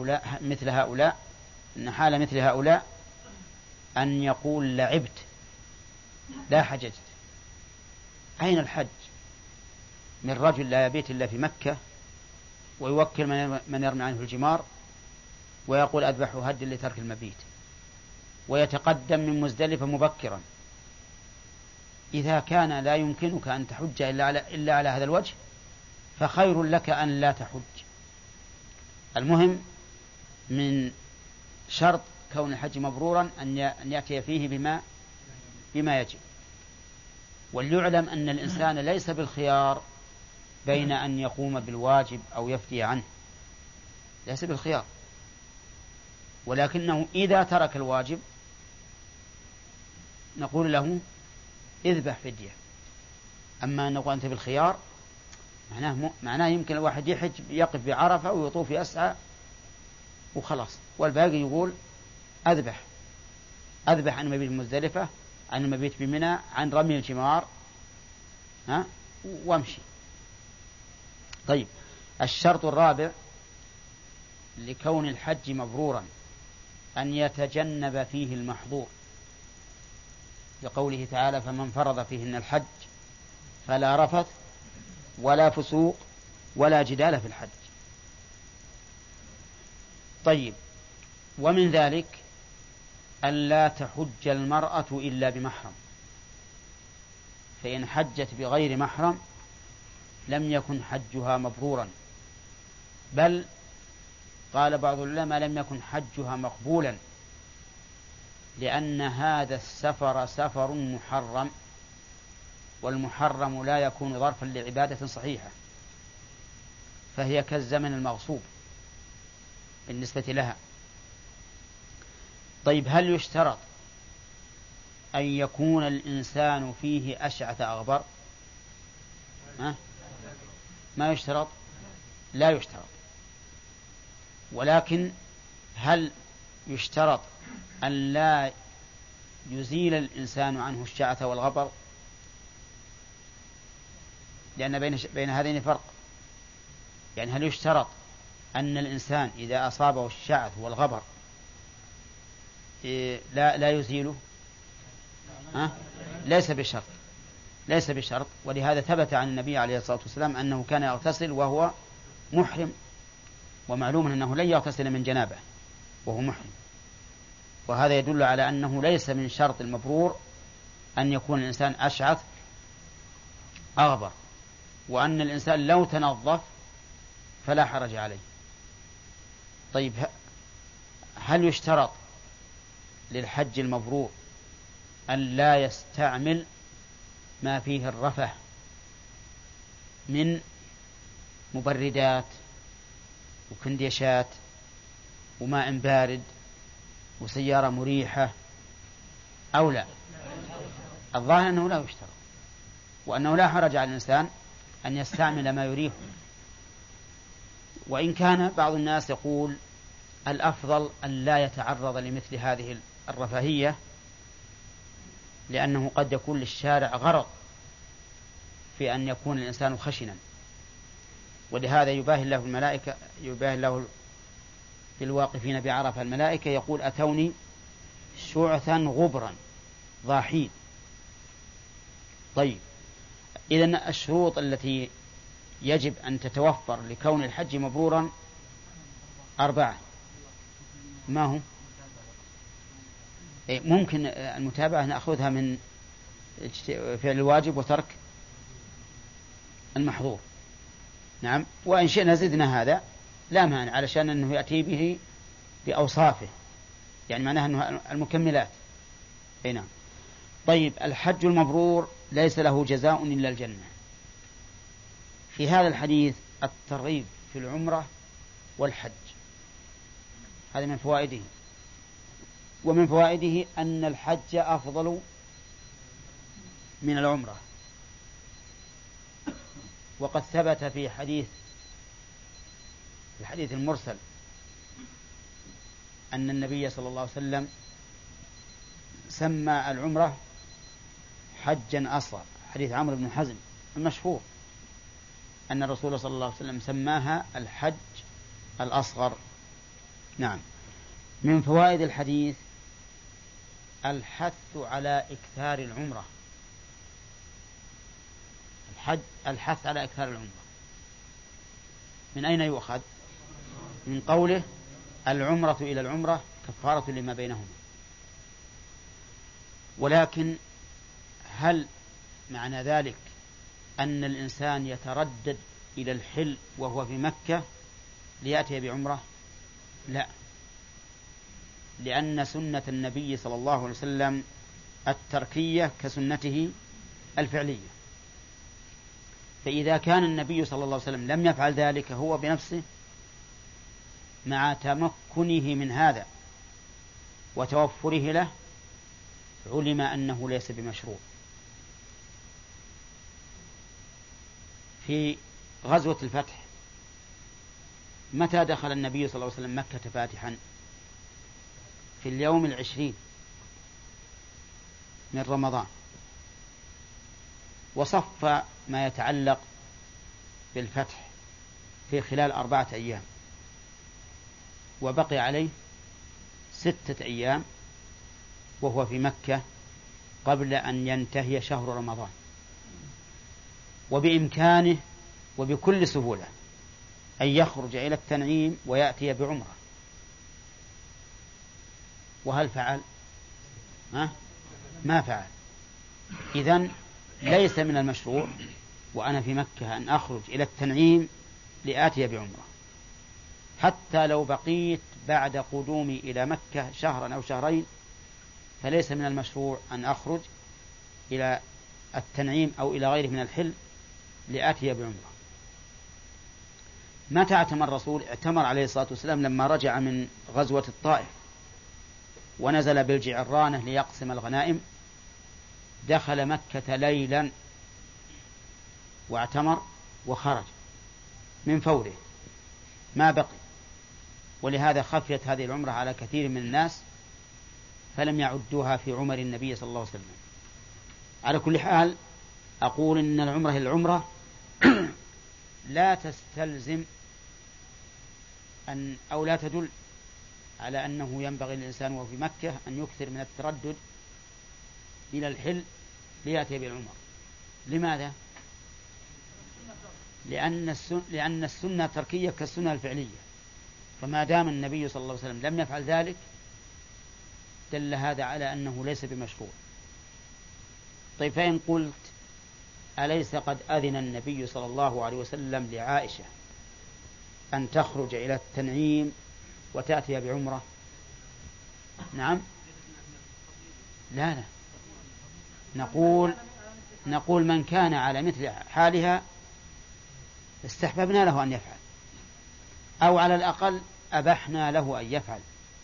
مثل هؤلاء أن يقول: لعبت لا حججت. أين الحج من رجل لا يبيت إلا في مكة ويوكل من يرمي عنه الجمار ويقول أذبحوا هد لترك المبيت، ويتقدم من مزدلفة مبكرا. إذا كان لا يمكنك أن تحج إلا على هذا الوجه فخير لك أن لا تحج. المهم من شرط كون الحج مبرورا أن يأتي فيه بما يجب. وليعلم أن الإنسان ليس بالخيار بين أن يقوم بالواجب أو يفتي عنه، ليس بالخيار، ولكنه إذا ترك الواجب نقول له اذبح فدية. أما أن نقول أنت بالخيار معناه يمكن الواحد يحج يقف بعرفة ويطوف يسعى وخلاص، والباقي يقول أذبح عن المبيت بمزدلفة، عن المبيت بمنى، عن رمي الجمار، وامشي. طيب، الشرط الرابع لكون الحج مبرورا أن يتجنب فيه المحظور، لقوله تعالى فمن فرض فيهن الحج فلا رفث ولا فسوق ولا جدال في الحج. طيب، ومن ذلك ألا تحج المرأة إلا بمحرم، فإن حجت بغير محرم لم يكن حجها مبرورا، بل قال بعض العلماء لم يكن حجها مقبولا، لأن هذا السفر سفر محرم، والمحرم لا يكون ظرفا لعبادة صحيحة، فهي كالزمن المغصوب بالنسبة لها. طيب، هل يشترط أن يكون الإنسان فيه أشعث أغبر؟ ما يشترط، لا يشترط. ولكن هل يشترط أن لا يزيل الإنسان عنه الشعث والغبر؟ لأن بين هذين فرق. يعني هل يشترط أن الإنسان إذا أصابه الشعث والغبر لا يزيله؟ ليس بشرط. ولهذا ثبت عن النبي عليه الصلاة والسلام أنه كان يغتسل وهو محرم، ومعلوم أنه لن يغتسل من جنابه وهو محرم، وهذا يدل على أنه ليس من شرط المبرور أن يكون الإنسان أشعث أغبر، وأن الإنسان لو تنظف فلا حرج عليه. طيب، هل يشترط للحج المبرور أن لا يستعمل ما فيه الرفه من مبردات وكنديشات وماء بارد وسيارة مريحة أو لا؟ الظاهر أنه لا يشترط، وأنه لا حرج على الإنسان أن يستعمل ما يريحه. وإن كان بعض الناس يقول الأفضل أن لا يتعرض لمثل هذه الرفاهية، لأنه قد يكون للشارع غرض في أن يكون الإنسان خشنا، ولهذا يباهي الله بالواقفين بعرفة الملائكة يقول أتوني شعثا غبرا ضاحين. طيب، إذن الشروط التي يجب أن تتوفر لكون الحج مبرورا 4. ما هو؟ ممكن المتابعة نأخذها من فعل الواجب وترك المحظور، نعم، وإن شئنا زدنا هذا لا مانع، علشان أنه يأتي به بأوصافه، يعني معناها أنه المكملات. نعم. طيب، الحج المبرور ليس له جزاء إلا الجنة. في هذا الحديث الترغيب في العمرة والحج، هذا من فوائده. ومن فوائده أن الحج أفضل من العمرة، وقد ثبت في الحديث المرسل أن النبي صلى الله عليه وسلم سمى العمرة حجا أصغر، حديث عمرو بن حزم المشهور أن الرسول صلى الله عليه وسلم سماها الحج الأصغر. نعم. من فوائد الحديث الحث على إكثار العمرة، الحث على إكثار العمرة، من أين يؤخذ؟ من قوله العمرة إلى العمرة كفارة لما بينهما. ولكن هل معنى ذلك أن الإنسان يتردد إلى الحل وهو في مكة ليأتي بعمرة؟ لا، لأن سنة النبي صلى الله عليه وسلم التركية كسنته الفعلية. فإذا كان النبي صلى الله عليه وسلم لم يفعل ذلك هو بنفسه مع تمكنه من هذا وتوفره له، علم أنه ليس بمشروع. في غزوة الفتح متى دخل النبي صلى الله عليه وسلم مكة فاتحا؟ في اليوم 20 من رمضان، وصف ما يتعلق بالفتح في خلال 4 أيام، وبقي عليه 6 أيام وهو في مكة قبل أن ينتهي شهر رمضان. وبإمكانه وبكل سهولة أن يخرج إلى التنعيم ويأتي بعمرة. وهل فعل؟ ما فعل. إذن ليس من المشروع وأنا في مكة أن أخرج إلى التنعيم لآتي بعمرة، حتى لو بقيت بعد قدومي إلى مكة شهرا أو شهرين، فليس من المشروع أن أخرج إلى التنعيم أو إلى غيره من الحل لآتي بعمرة. متى اعتمر الرسول؟ اعتمر عليه الصلاة والسلام لما رجع من غزوة الطائف ونزل بالجعرانة ليقسم الغنائم، دخل مكة ليلا واعتمر وخرج من فوره ما بقي. ولهذا خفيت هذه العمرة على كثير من الناس فلم يعدوها في عمر النبي صلى الله عليه وسلم. على كل حال أقول إن العمرة لا تستلزم أو لا تدل على أنه ينبغي للإنسان وهو في مكة أن يكثر من التردد إلى الحل ليأتي بالعمر. لماذا؟ لأن السنة تركية كالسنة الفعلية، فما دام النبي صلى الله عليه وسلم لم يفعل ذلك دل هذا على أنه ليس بمشروع. طيب، فإن قلت أليس قد أذن النبي صلى الله عليه وسلم لعائشة أن تخرج إلى التنعيم وتأتي بعمرة؟ نعم. لا، نقول من كان على مثل حالها استحببنا له أن يفعل، أو على الأقل أبحنا له أن يفعل،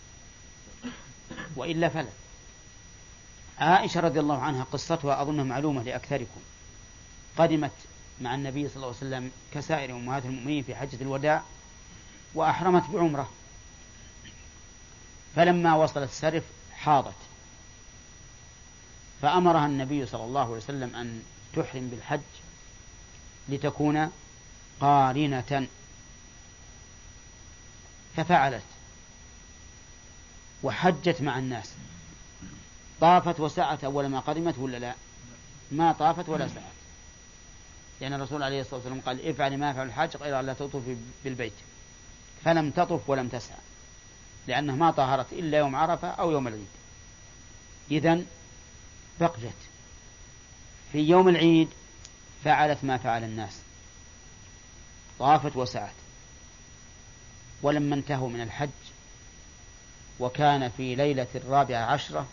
وإلا فلا. عائشة رضي الله عنها قصتها أظنها معلومة لأكثركم. قدمت مع النبي صلى الله عليه وسلم كسائر أمهات المؤمنين في حجة الوداع وأحرمت بعمرة، فلما وصلت السرف حاضت، فأمرها النبي صلى الله عليه وسلم أن تحرم بالحج لتكون قارنة، ففعلت وحجت مع الناس. طافت وسعت أول ما قدمت ولا لا؟ ما طافت ولا سعت، لأن الرسول عليه الصلاة والسلام قال افعل ما يفعل الحاج غير أن لا تطوف بالبيت، فلم تطف ولم تسعى لأنها ما طهرت إلا يوم عرفة أو يوم العيد. إذن بقيت في يوم العيد فعلت ما فعل الناس، طافت وسعت. ولما انتهوا من الحج وكان في ليلة 14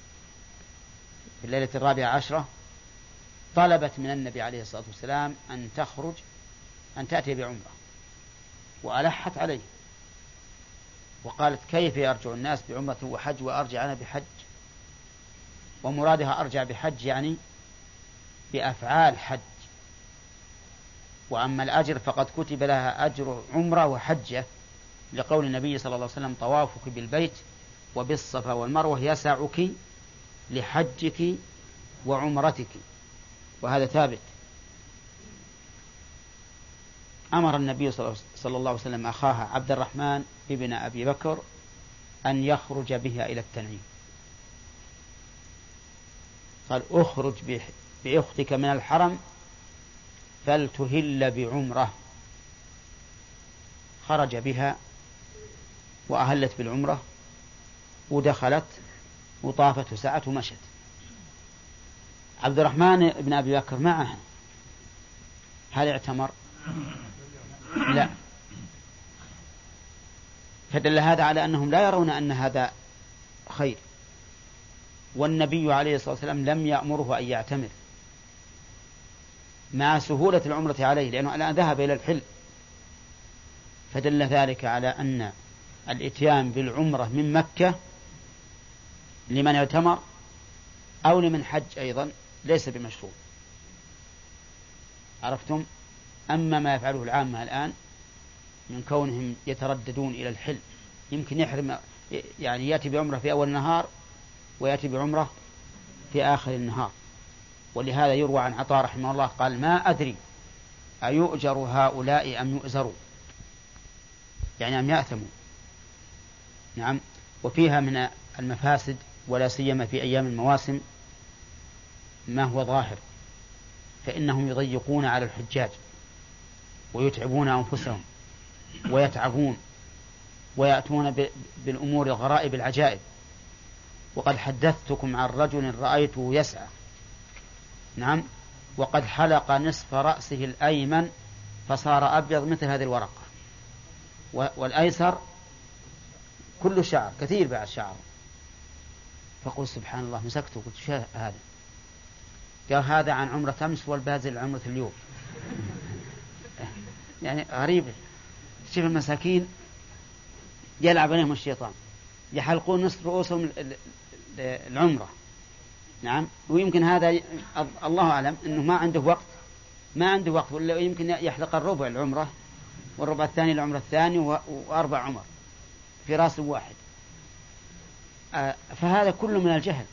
طلبت من النبي عليه الصلاة والسلام أن تخرج أن تأتي بعمرة، وألحت عليه وقالت كيف يرجع الناس بعمرة وحج وأرجع أنا بحج؟ ومرادها أرجع بحج يعني بأفعال حج، وأما الأجر فقد كتب لها أجر عمرة وحجة، لقول النبي صلى الله عليه وسلم طوافك بالبيت وبالصفا والمروة يسعك لحجك وعمرتك، وهذا ثابت. أمر النبي صلى الله عليه وسلم أخاها عبد الرحمن ابن أبي بكر أن يخرج بها إلى التنعيم، قال أخرج بأختك من الحرم فلتهل بعمرة، خرج بها وأهلت بالعمرة ودخلت وطافت وسعت ومشت. عبد الرحمن بن أبي بكر معه، هل اعتمر؟ لا. فدل هذا على أنهم لا يرون أن هذا خير، والنبي عليه الصلاة والسلام لم يأمره أن يعتمر مع سهولة العمرة عليه، لأنه الآن ذهب إلى الحل. فدل ذلك على أن الإتيان بالعمرة من مكة لمن اعتمر أو لمن حج أيضا ليس بمشروع. عرفتم؟ أما ما يفعله العامة الآن من كونهم يترددون إلى الحل، يمكن يحرم، يعني يأتي بعمرة في أول النهار ويأتي بعمرة في آخر النهار. ولهذا يروى عن عطاء رحمه الله قال: ما أدري أيؤجر هؤلاء أم يؤزروا، يعني أم يأثموا. نعم. وفيها من المفاسد ولا سيما في أيام المواسم ما هو ظاهر، فإنهم يضيقون على الحجاج ويتعبون أنفسهم ويتعبون ويأتون بالأمور الغرائب العجائب. وقد حدثتكم عن رجل رأيته يسعى، نعم، وقد حلق نصف رأسه الأيمن فصار أبيض مثل هذه الورقة، والأيسر كل شعر كثير بعد شعر. فقل سبحان الله، مسكته قلت: شو هذا؟ قال: هذا عن عمرة أمس والبازل عمرة اليوم. يعني غريبة. شوف المساكين يلعب عليهم الشيطان، يحلقون نصف رؤوسهم العمرة. نعم. ويمكن هذا الله أعلم أنه ما عنده وقت ولا يمكن يحلق الربع العمرة والربع الثاني العمرة الثاني وأربع عمر في رأس واحد. فهذا كله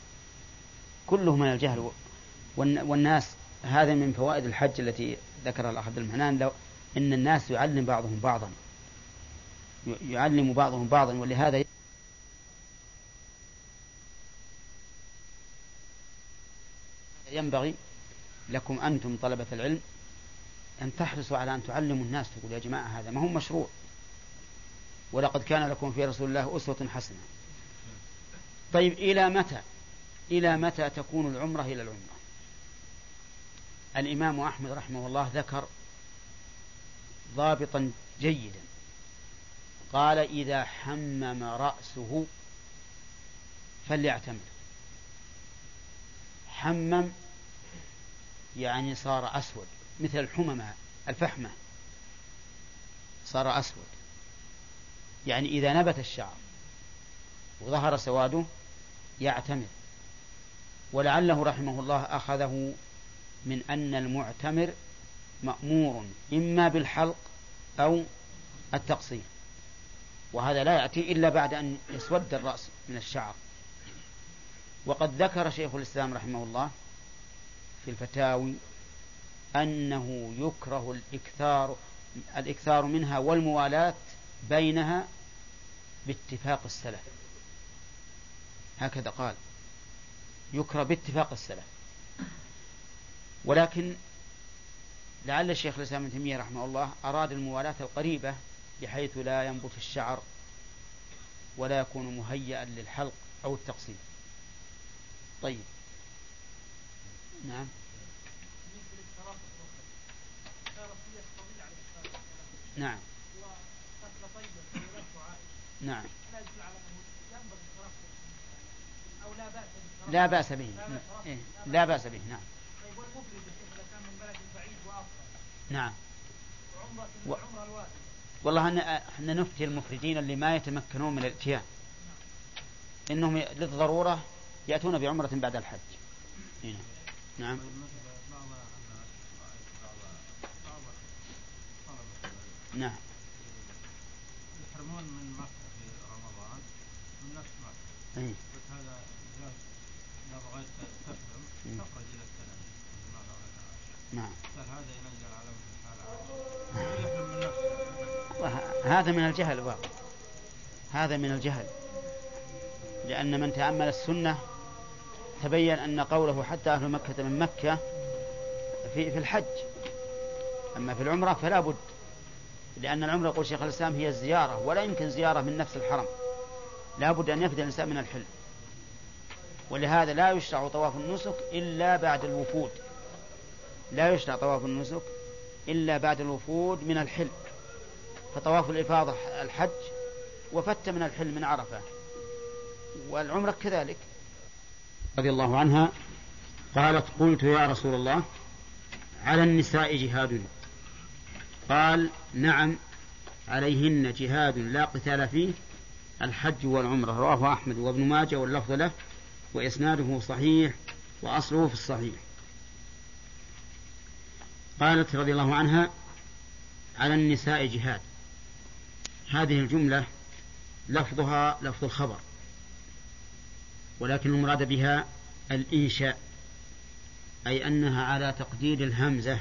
من الجهل. والناس، هذا من فوائد الحج التي ذكرها الأخ عبد المنان، لو إن الناس يعلم بعضهم بعضا. ولهذا ينبغي لكم أنتم طلبة العلم أن تحرصوا على أن تعلموا الناس، تقول: يا جماعة هذا ما هو مشروع، ولقد كان لكم في رسول الله أسوة حسنة. طيب، إلى متى تكون العمرة إلى العمرة؟ الإمام أحمد رحمه الله ذكر ضابطا جيدا، قال: إذا حمم رأسه فليعتمر. حمم يعني صار أسود مثل الفحمة صار أسود، يعني إذا نبت الشعر وظهر سواده يعتمر. ولعله رحمه الله أخذه من أن المعتمر مأمور إما بالحلق أو التقصير، وهذا لا يأتي إلا بعد أن يسود الرأس من الشعر. وقد ذكر شيخ الإسلام رحمه الله في الفتاوي أنه يكره الإكثار منها والموالاة بينها باتفاق السلف. هكذا قال: يكره باتفاق السلف. ولكن لعل الشيخ الإسلام ابن تيمية رحمه الله أراد الموالاة القريبة بحيث لا ينبت الشعر ولا يكون مهيئا للحلق أو التقصير. طيب. نعم. نعم. نعم. لا بأس به. لا بأس به. نعم. نعم. والله احنا نفتي المفردين اللي ما يتمكنون من الاتيان انهم للضرورة يأتون بعمرة بعد الحج. نعم. نعم. يحرمون من مكة في رمضان من نفس مكة. هذا إذا بغيت تحرم تخرج إلى السنة. نعم. هذا ينزل على مثل حال يحرم من نفسه. هذا من الجهل بقى. هذا من الجهل، لأن من تأمل السنة تبين أن قوله حتى أهل مكة من مكة في الحج، أما في العمرة فلا بد. لأن العمرة يقول شيخ الإسلام هي الزيارة، ولا يمكن زيارة من نفس الحرم، لا بد أن يفد الإنسان من الحل. ولهذا لا يشرع طواف النسك إلا بعد الوفود، لا يشرع طواف النسك إلا بعد الوفود من الحل. فطواف الإفاضة الحج وفت من الحل من عرفة، والعمرة كذلك. رضي الله عنها قالت: قلت يا رسول الله على النساء جهاد؟ قال: نعم، عليهن جهاد لا قتال فيه، الحج والعمرة. رواه أحمد وابن ماجه واللفظ له، وإسناده صحيح وأصله في الصحيح. قالت رضي الله عنها: على النساء جهاد. هذه الجملة لفظها لفظ الخبر، ولكن المراد بها الإنشاء، أي أنها على تقدير الهمزة،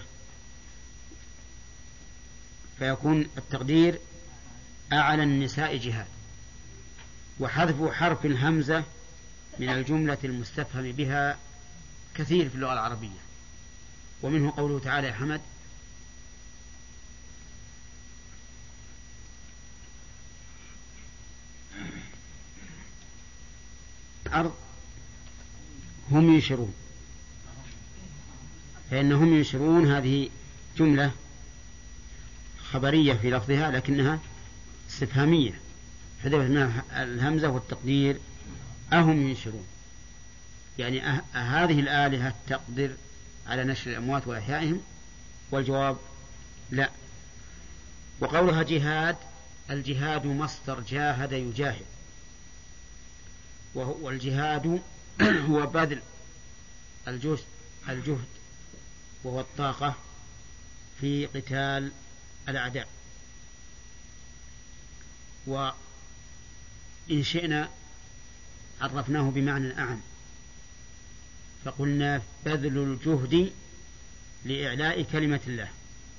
فيكون التقدير أعلى النساء جهاد. وحذف حرف الهمزة من الجملة المستفهم بها كثير في اللغة العربية، ومنه قوله تعالى: يا حمد: الأرض هم ينشرون، فإنهم ينشرون هذه جملة خبرية في لفظها لكنها استفهامية، حذفت منها الهمزة والتقدير أهم ينشرون، يعني هذه الآلهة تقدر على نشر الأموات وإحيائهم؟ والجواب لا. وقولها جهاد، الجهاد مصدر جاهد يجاهد، والجهاد هو بذل الجهد وهو الطاقة في قتال الأعداء. وإن شئنا عرفناه بمعنى أعم، فقلنا بذل الجهد لإعلاء كلمة الله،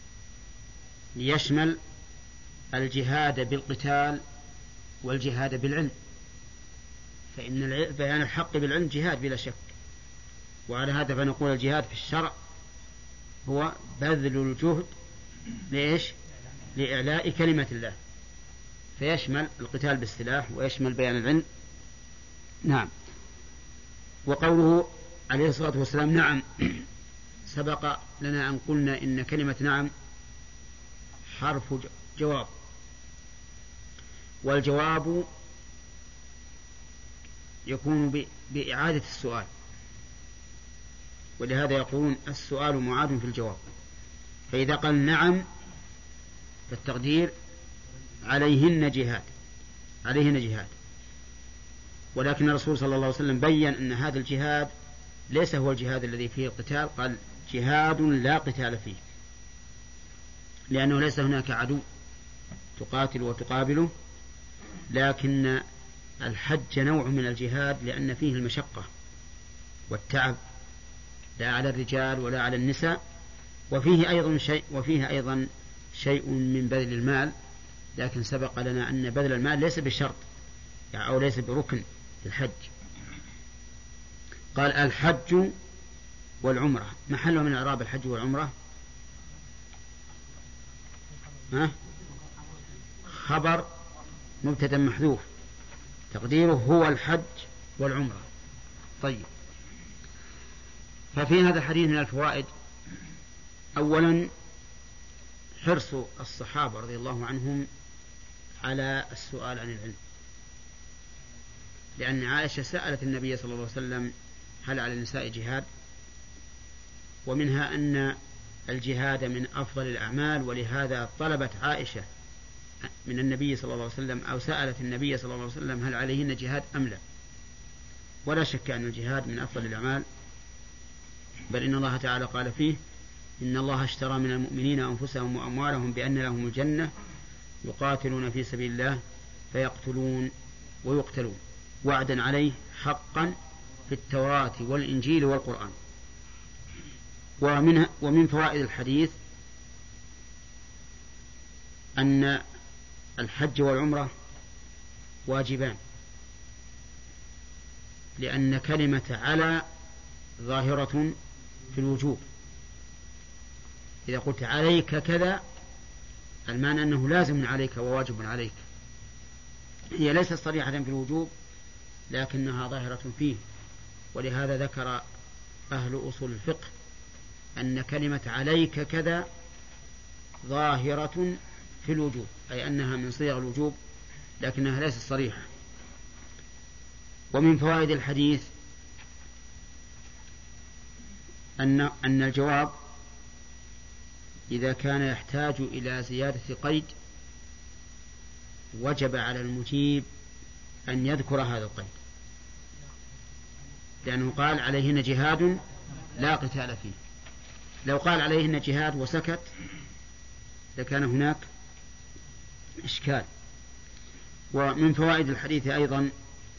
ليشمل الجهاد بالقتال والجهاد بالعلم، فإن بيان الحق بالعلم جهاد بلا شك. وعلى هذا فنقول الجهاد في الشرع هو بذل الجهد لإيش؟ لإعلاء كلمة الله، فيشمل القتال بالسلاح ويشمل بيان العلم. نعم. وقوله عليه الصلاة والسلام نعم، سبق لنا أن قلنا إن كلمة نعم حرف جواب، والجواب يكون بإعادة السؤال، ولهذا يقولون السؤال معاد في الجواب. فإذا قال نعم فالتقدير عليهن جهاد، عليهن جهاد. ولكن الرسول صلى الله عليه وسلم بيّن أن هذا الجهاد ليس هو الجهاد الذي فيه القتال، قال جهاد لا قتال فيه، لأنه ليس هناك عدو تقاتل وتقابله، لكن الحج نوع من الجهاد لأن فيه المشقة والتعب، لا على الرجال ولا على النساء، وفيه أيضا شيء من بذل المال، لكن سبق لنا أن بذل المال ليس بشرط أو ليس بركن في الحج. قال الحج والعمرة محله من إعراب الحج والعمرة خبر مبتدأ محذوف، تقديره هو الحج والعمرة. طيب، ففي هذا الحديث من الفوائد: أولا حرص الصحابة رضي الله عنهم على السؤال عن العلم، لأن عائشة سألت النبي صلى الله عليه وسلم هل على النساء جهاد، ومنها أن الجهاد من أفضل الأعمال، ولهذا طلبت عائشة من النبي صلى الله عليه وسلم أو سألت النبي صلى الله عليه وسلم هل عليهن جهاد أم لا. ولا شك أن الجهاد من أفضل الأعمال، بل إن الله تعالى قال فيه: إن الله اشترى من المؤمنين أنفسهم وأموالهم بأن لهم الجنة يقاتلون في سبيل الله فيقتلون ويقتلون وعدا عليه حقا في التوراة والإنجيل والقرآن. ومن فوائد الحديث أن الحج والعمرة واجبان، لأن كلمة على ظاهرة في الوجوب. إذا قلت عليك كذا المعنى أنه لازم عليك وواجب عليك. هي ليست صريحة في الوجوب لكنها ظاهرة فيه، ولهذا ذكر أهل أصول الفقه أن كلمة عليك كذا ظاهرة في الوجوب، أي أنها من صيغ الوجوب لكنها ليست صريحة. ومن فوائد الحديث أن الجواب إذا كان يحتاج إلى زيادة قيد وجب على المجيب أن يذكر هذا القيد، لأنه قال عليهن جهاد لا قتال فيه. لو قال عليهن جهاد وسكت لكان هناك إشكال. ومن فوائد الحديث أيضا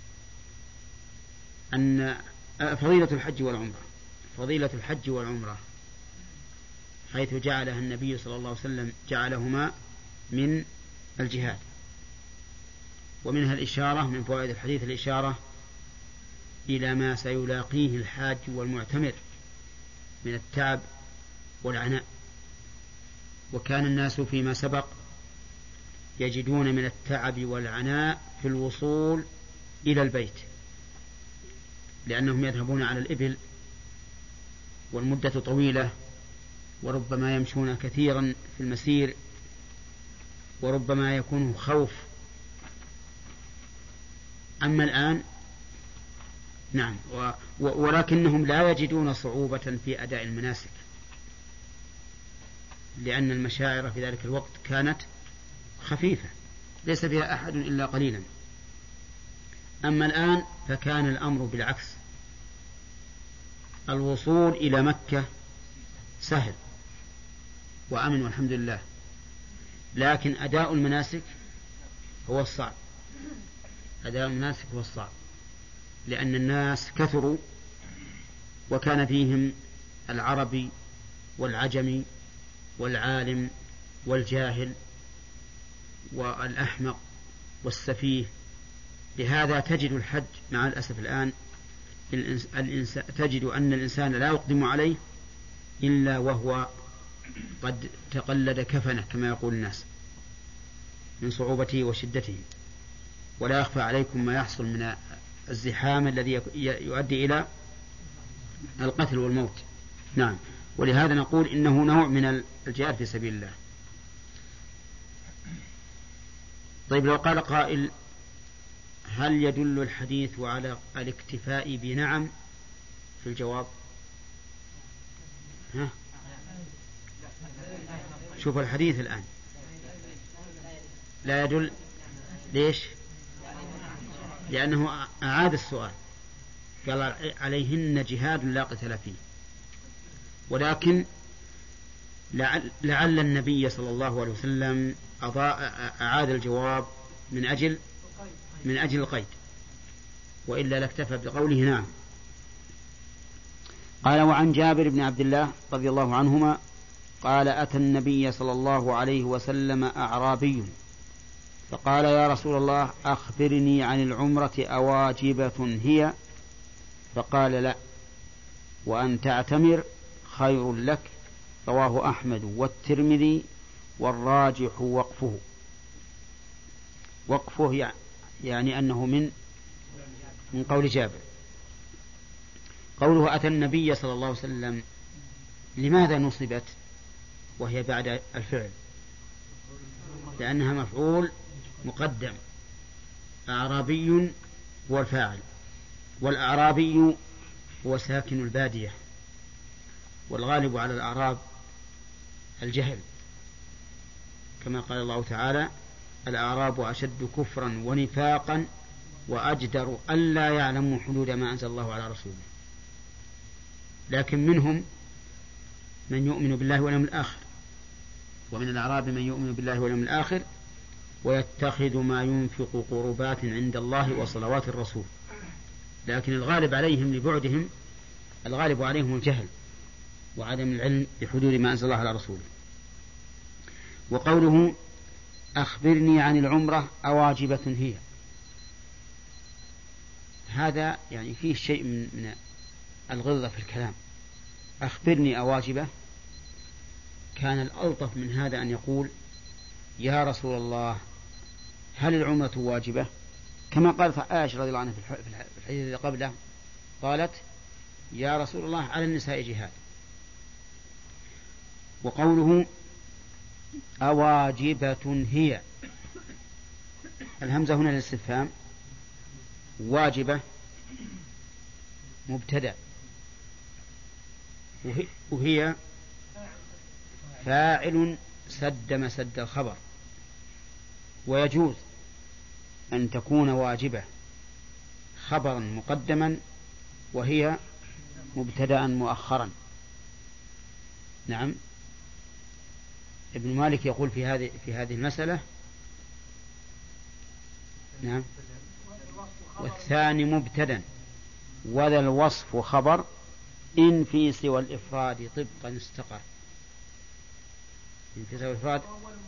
أن فضيلة الحج والعمرة حيث جعلها النبي صلى الله عليه وسلم جعلهما من الجهاد. ومنها الإشارة من فوائد الحديث الإشارة إلى ما سيلاقيه الحاج والمعتمر من التعب والعناء. وكان الناس فيما سبق يجدون من التعب والعناء في الوصول إلى البيت، لأنهم يذهبون على الإبل والمدة طويلة، وربما يمشون كثيرا في المسير، وربما يكون خوف. أما الآن نعم، ولكنهم لا يجدون صعوبة في أداء المناسك، لأن المشاعر في ذلك الوقت كانت خفيفة ليس فيها أحد إلا قليلا. أما الآن فكان الأمر بالعكس، الوصول إلى مكة سهل وأمن والحمد لله، لكن أداء المناسك هو الصعب. لأن الناس كثروا، وكان فيهم العربي والعجمي والعالم والجاهل والأحمق والسفيه. لهذا تجد الحج مع الأسف الآن تجد أن الإنسان لا يقدم عليه إلا وهو قد تقلد كفنه كما يقول الناس من صعوبته وشدته. ولا يخفى عليكم ما يحصل من الزحام الذي يؤدي إلى القتل والموت. نعم، ولهذا نقول إنه نوع من الجهاد في سبيل الله. طيب، لو قال قائل هل يدل الحديث على الاكتفاء بنعم في الجواب؟ شوف الحديث الآن لا يدل. ليش؟ لأنه أعاد السؤال، قال عليهن جهاد لا قتال فيه. ولكن لعل النبي صلى الله عليه وسلم أعاد الجواب من أجل القيد، وإلا لاكتفى بقوله نعم. قال: وعن جابر بن عبد الله رضي الله عنهما قال: أتى النبي صلى الله عليه وسلم أعرابي فقال: يا رسول الله، أخبرني عن العمرة أواجبة هي؟ فقال: لا، وأن تعتمر خير لك. رواه أحمد والترمذي، والراجح وقفه يعني أنه من قول جابر. قوله أتى النبي صلى الله عليه وسلم لماذا نصبت وهي بعد الفعل؟ لأنها مفعول مقدم. أعرابي هو الفاعل، والأعرابي هو ساكن البادية، والغالب على الأعراب الجهل، كما قال الله تعالى: الأعراب أشد كفرا ونفاقا وأجدر ألا يعلموا حدود ما أنزل الله على رسوله. لكن منهم من يؤمن بالله واليوم الآخر، ومن الأعراب من يؤمن بالله واليوم الآخر ويتخذ ما ينفق قربات عند الله وصلوات الرسول. لكن الغالب عليهم لبعدهم، الغالب عليهم الجهل وعدم العلم بحدود ما أنزل الله على رسوله. وقوله أخبرني عن العمرة أواجبة هي، هذا يعني فيه شيء من الغلظة في الكلام. أخبرني أواجبة، كان الألطف من هذا أن يقول يا رسول الله هل العمرة واجبة؟ كما قالت عائشة رضي الله عنها في الحديث الذي قبله، قالت يا رسول الله على النساء جهاد. وقوله أواجبة هي، الهمزة هنا للاستفهام، واجبة مبتدأ، وهي فاعل سد مسد الخبر. ويجوز أن تكون واجبة خبرا مقدما وهي مبتدأ مؤخرا. نعم، ابن مالك يقول في هذه المسألة نعم والثاني مبتدأ وذا الوصف خبر إن في سوى الإفراد طبقا استقر. إن في سوى الإفراد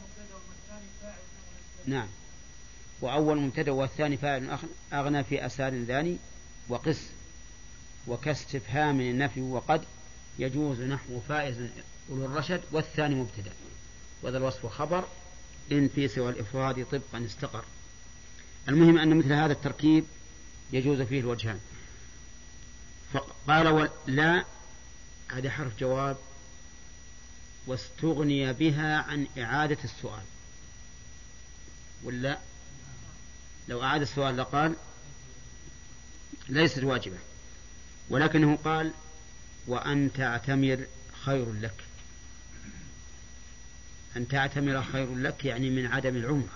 نعم، وأول مبتدأ والثاني فاعل أغنى في أسار ذاني وقس وكاستفهام النفي وقد يجوز نحو فائز أولو الرشد والثاني مبتدأ وذا الوصف خبر إن في سوى الإفراد طبقا استقر. المهم أن مثل هذا التركيب يجوز فيه الوجهان. فقال لا، هذا حرف جواب واستغني بها عن إعادة السؤال، ولا لو أعاد السؤال لقال ليست واجبة، ولكنه قال وأن تعتمر خير لك. أن تعتمر خير لك يعني من عدم العمرة.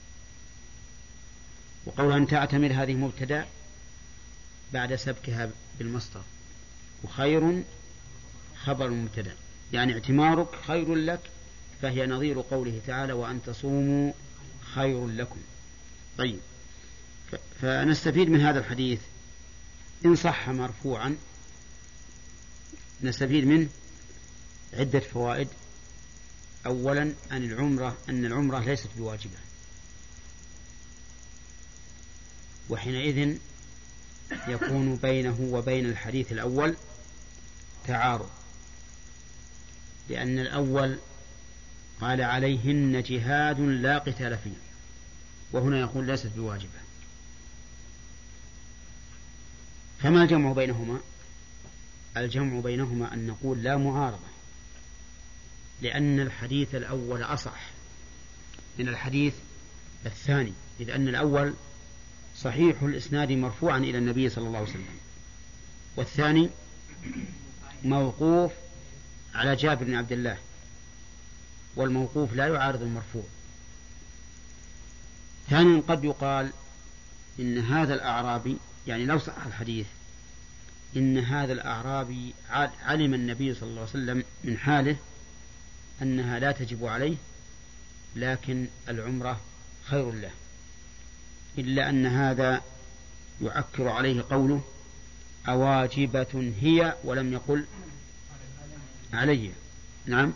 وقول أن تعتمر هذه مبتدأ بعد سبكها بالمصدر، وخير خبر مبتدأ، يعني اعتمارك خير لك، فهي نظير قوله تعالى وأن تصوموا خير لكم. طيب، فنستفيد من هذا الحديث إن صح مرفوعا نستفيد منه عدة فوائد. أولا أن العمرة ليست بواجبة، وحينئذ يكون بينه وبين الحديث الأول تعارض، لأن الأول قال عليهن جهاد لا قتال فيه، وهنا يقول ليست بواجبة. فما الجمع بينهما؟ الجمع بينهما أن نقول لا معارضة، لأن الحديث الأول أصح من الحديث الثاني، إذ أن الأول صحيح الإسناد مرفوعا إلى النبي صلى الله عليه وسلم، والثاني موقوف على جابر بن عبد الله، والموقوف لا يعارض المرفوع. ثانيا قد يقال إن هذا الأعرابي، يعني لو صح الحديث، إن هذا الأعرابي علم النبي صلى الله عليه وسلم من حاله أنها لا تجب عليه، لكن العمرة خير له، إلا أن هذا يعكر عليه قوله أواجبة هي ولم يقل علي. نعم.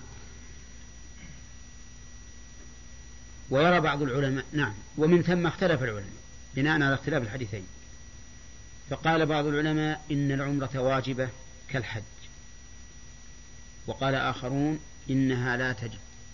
ويرى بعض العلماء نعم، ومن ثم اختلف العلماء بناء على اختلاف الحديثين، فقال بعض العلماء إن العمرة واجبة كالحج، وقال آخرون إنها لا تجب،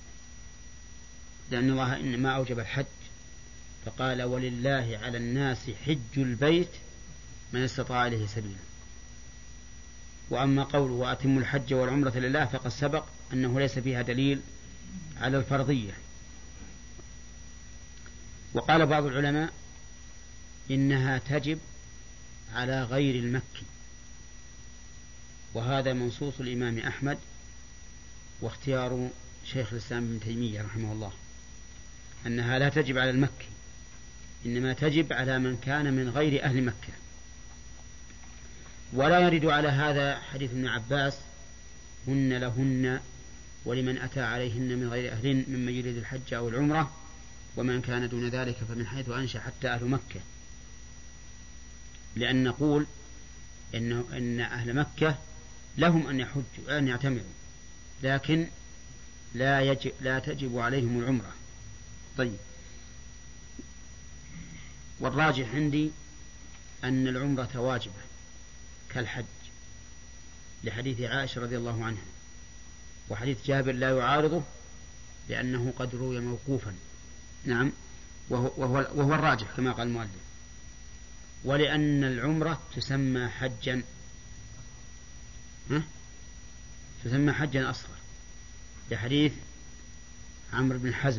لأن الله إنما أوجب الحج، فقال ولله على الناس حج البيت من استطاع إليه سبيلا. وأما قوله وأتم الحج والعمرة لله فقد سبق أنه ليس فيها دليل على الفرضية. وقال بعض العلماء إنها تجب على غير المكي، وهذا منصوص الإمام أحمد واختيار شيخ الإسلام ابن تيمية رحمه الله، أنها لا تجب على المكي، إنما تجب على من كان من غير أهل مكة. ولا يرد على هذا حديث ابن عباس هن لهن ولمن أتى عليهن من غير أهل ممن يريد الحج أو العمرة، ومن كان دون ذلك فمن حيث أنشأ حتى أهل مكة، لأن نقول إن أهل مكة لهم أن يحجوا أن يعتمروا، لكن لا تجب عليهم العمرة. طيب، والراجح عندي أن العمرة واجبة كالحج، لحديث عائشة رضي الله عنها، وحديث جابر لا يعارضه لأنه قد روي موقوفا نعم، وهو الراجح كما قال المؤلف. ولأن العمرة تسمى حجا، تسمى حجا أصغر لحديث عمرو بن حزم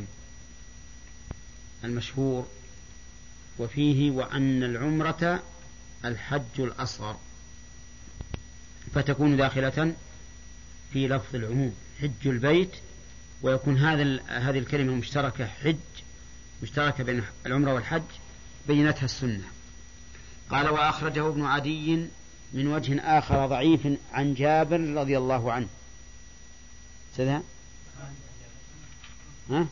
المشهور وفيه وأن العمرة الحج الأصغر، فتكون داخلة في لفظ العموم حج البيت، ويكون هذه الكلمة مشتركة حج مشتركة بين العمرة والحج بينتها السنة. قال وأخرجه ابن عدي من وجه آخر ضعيف عن جابر رضي الله عنه. سيدها ها؟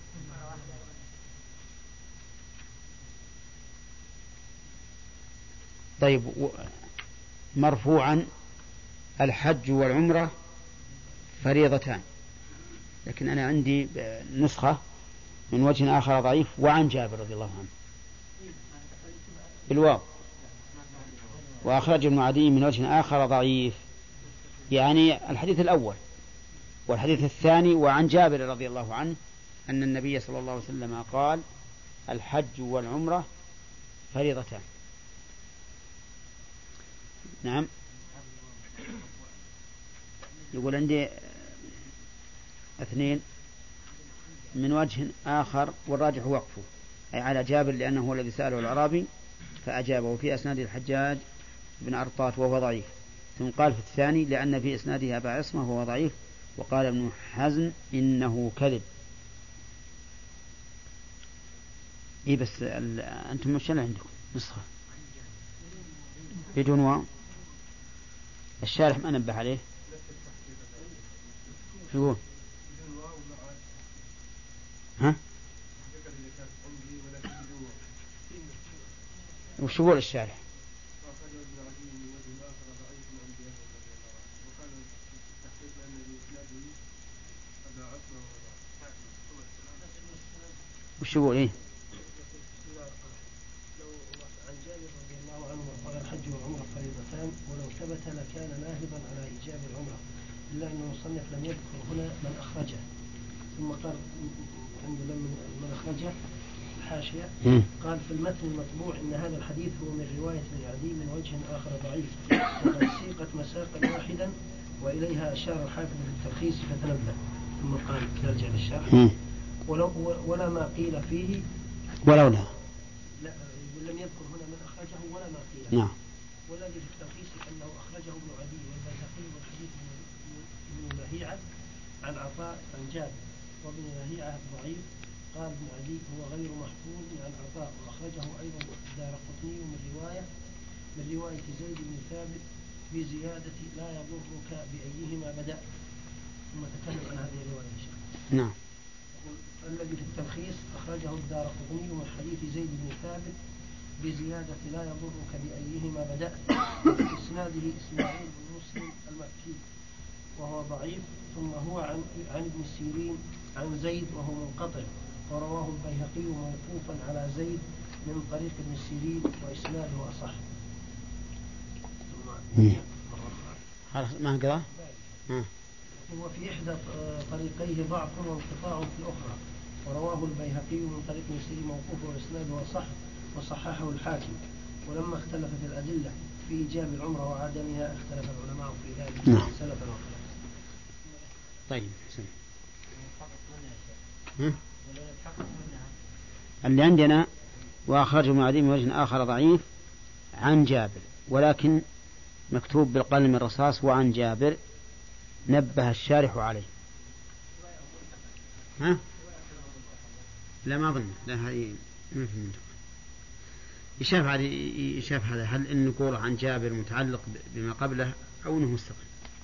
طيب مرفوعا الحج والعمرة فريضتان، لكن أنا عندي نسخة من وجه آخر ضعيف وعن جابر رضي الله عنه بالواو، وأخرج ابن عدي من وجه آخر ضعيف، يعني الحديث الأول. والحديث الثاني وعن جابر رضي الله عنه أن النبي صلى الله عليه وسلم قال الحج والعمرة فريضتان. نعم. يقول عندي اثنين من وجه آخر والراجح وقفه، أي على جابر لأنه هو الذي سأله الأعرابي فأجابه في أسناد الحجاج بن أرطاة وهو ضعيف. ثم قال في الثاني لأن في إسناده أبا عصمة وهو ضعيف، وقال ابن حزم إنه كذب. إيه بس أنتم مش عندكم نسخة بدون واو؟ الشارح ما نبه عليه. شو يقول؟ ها؟ وش يقول الشارح؟ وش يقول إيه؟ عن جابر رضي الله عنه قال الحج والعمرة فريضتان ولو ثبت لكان ناهضا على إيجاب العمرة، إلا أن المصنف لم يذكر هنا من أخرجه. ثم قال عندنا من أخرجه الحاشية قال في المتن المطبوع إن هذا الحديث هو من رواية ابن عدي من وجه آخر ضعيف وقد سيقت مساقا واحدا وإليها أشار الحافظ في التلخيص فتنبه. ثم قال نرجع للشرح ولا ما قيل فيه ولولا لا لم يذكر هنا من أخرجه ولا ما قيل. نعم. والذي في التلخيص أنه أخرجه ابن عدي والبيهقي والحديث من لهيعة عن عطاء عن جابر، وابن لهيعة ضعيف. قال ابن عدي هو غير محفوظ عن عطاء، وأخرجه أيضا الدارقطني من رواية زيد بن ثابت بزيادة لا يضرك بأيهما بدأ. ثم تكلم عن هذه الرواية. نعم. الذي في التلخيص أخرجه الدارقطني من حديث زيد بن ثابت بزيادة لا يضرك بأيهما بدأت، وفي إسناده إسماعيل بن مسلم المكي وهو ضعيف. ثم هو عن ابن سيرين عن زيد وهو منقطع، ورواه البيهقي موقوفا على زيد من طريق ابن سيرين وإسناده أصح. ما هكذا؟ هو في إحدى طريقيه ضعف وانقطاع في الأخرى، ورواه البيهقي من طريق ابن سيرين موقوفا وإسناده أصح وصححه الحاكم. ولما اختلفت الأدلة في إيجاب العمرة وعدمها اختلف العلماء في ذلك سلفا وخلفا. طيب اللي عندنا وأخرج ابن عدي من وجه آخر ضعيف عن جابر، ولكن مكتوب بالقلم الرصاص وعن جابر، نبه الشارح عليه. ها؟ لا ما أظن، لا هذه ما في منطقة. يشاف هذا هل إن نقول عن جابر متعلق بما قبله أو أنه مستقل.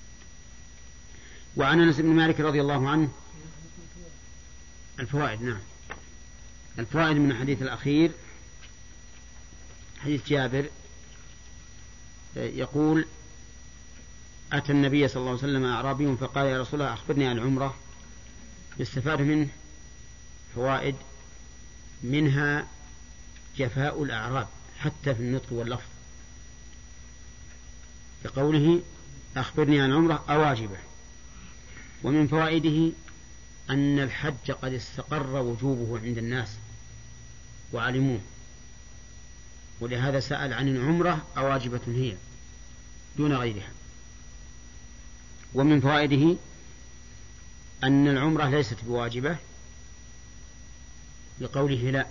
وعن أنس بن مالك رضي الله عنه الفوائد. نعم، الفوائد من الحديث الأخير حديث جابر يقول أتى النبي صلى الله عليه وسلم أعرابي فقال يا رسول الله أخبرني عن العمرة. يستفاد منه فوائد، منها جفاء الأعراب حتى في النطق واللفظ، كقوله أخبرني عن العمرة أواجبه. ومن فوائده أن الحج قد استقر وجوبه عند الناس وعلموه، ولهذا سأل عن العمرة أواجبة هي دون غيرها. ومن فوائده أن العمرة ليست بواجبة لقوله لا.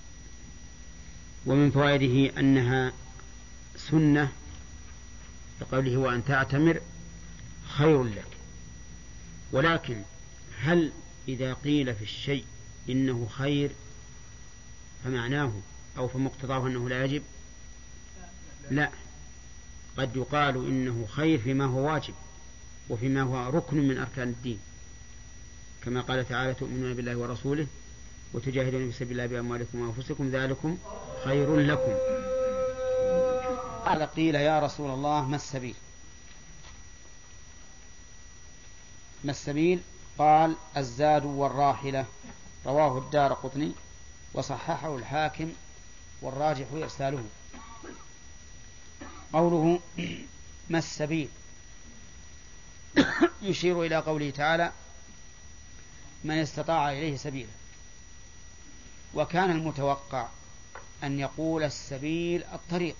ومن فوائده أنها سنة لقوله وأن تعتمر خير لك. ولكن هل إذا قيل في الشيء إنه خير فمعناه أو فمقتضاه أنه لا يجب؟ لا، قد يقال إنه خير فيما هو واجب وفيما هو ركن من أركان الدين، كما قال تعالى تؤمنون بالله ورسوله وتجاهدون في سبيل الله بأموالكم وأنفسكم ذلكم خير لكم. قال قيل يا رسول الله ما السبيل؟ ما السبيل؟ قال الزاد والراحلة، رواه الدارقطني وصححه الحاكم والراجح إرساله. قوله ما السبيل يشير إلى قوله تعالى من استطاع إليه سبيلا، وكان المتوقع أن يقول السبيل الطريق،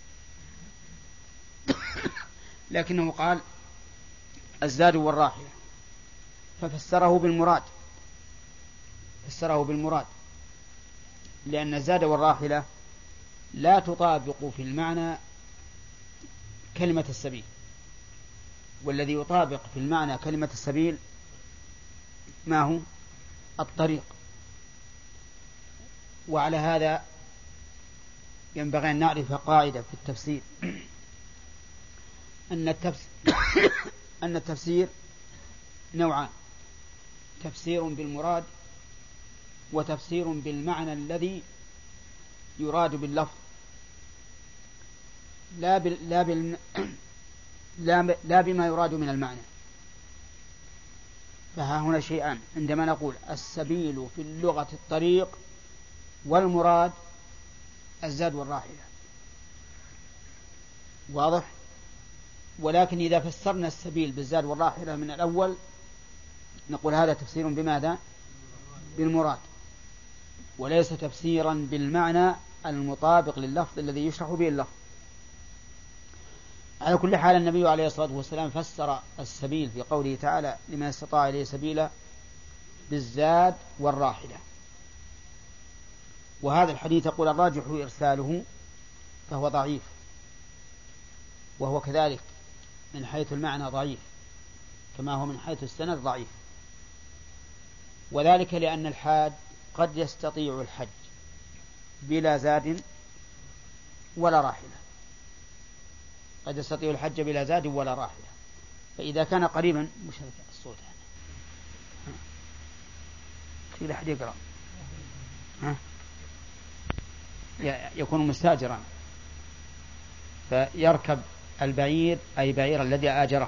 لكنه قال الزاد والراحلة ففسره بالمراد، لأن الزاد والراحلة لا تطابق في المعنى كلمة السبيل، والذي يطابق في المعنى كلمة السبيل ما هو؟ الطريق. وعلى هذا ينبغي أن نعرف قاعدة في التفسير، أن التفسير نوعان: تفسير بالمراد وتفسير بالمعنى الذي يراد باللفظ لا بما يراد من المعنى. فها هنا شيئان عندما نقول السبيل في اللغة الطريق، والمراد الزاد والراحلة، واضح؟ ولكن إذا فسرنا السبيل بالزاد والراحلة من الأول نقول هذا تفسير بماذا؟ بالمراد، وليس تفسيرا بالمعنى المطابق لللفظ الذي يشرح به اللفظ. على كل حال النبي عليه الصلاة والسلام فسر السبيل في قوله تعالى لمن استطاع إليه سبيلا بالزاد والراحلة، وهذا الحديث يقول الراجح إرساله، فهو ضعيف، وهو كذلك من حيث المعنى ضعيف كما هو من حيث السند ضعيف، وذلك لأن الحاج قد يستطيع الحج بلا زاد ولا راحلة، قد يستطيع الحج بلا زاد ولا راحلة. فإذا كان قريبا مشاركة الصوت في أحد يقرأ يكون مستاجرا فيركب البعير أي بعير الذي آجره،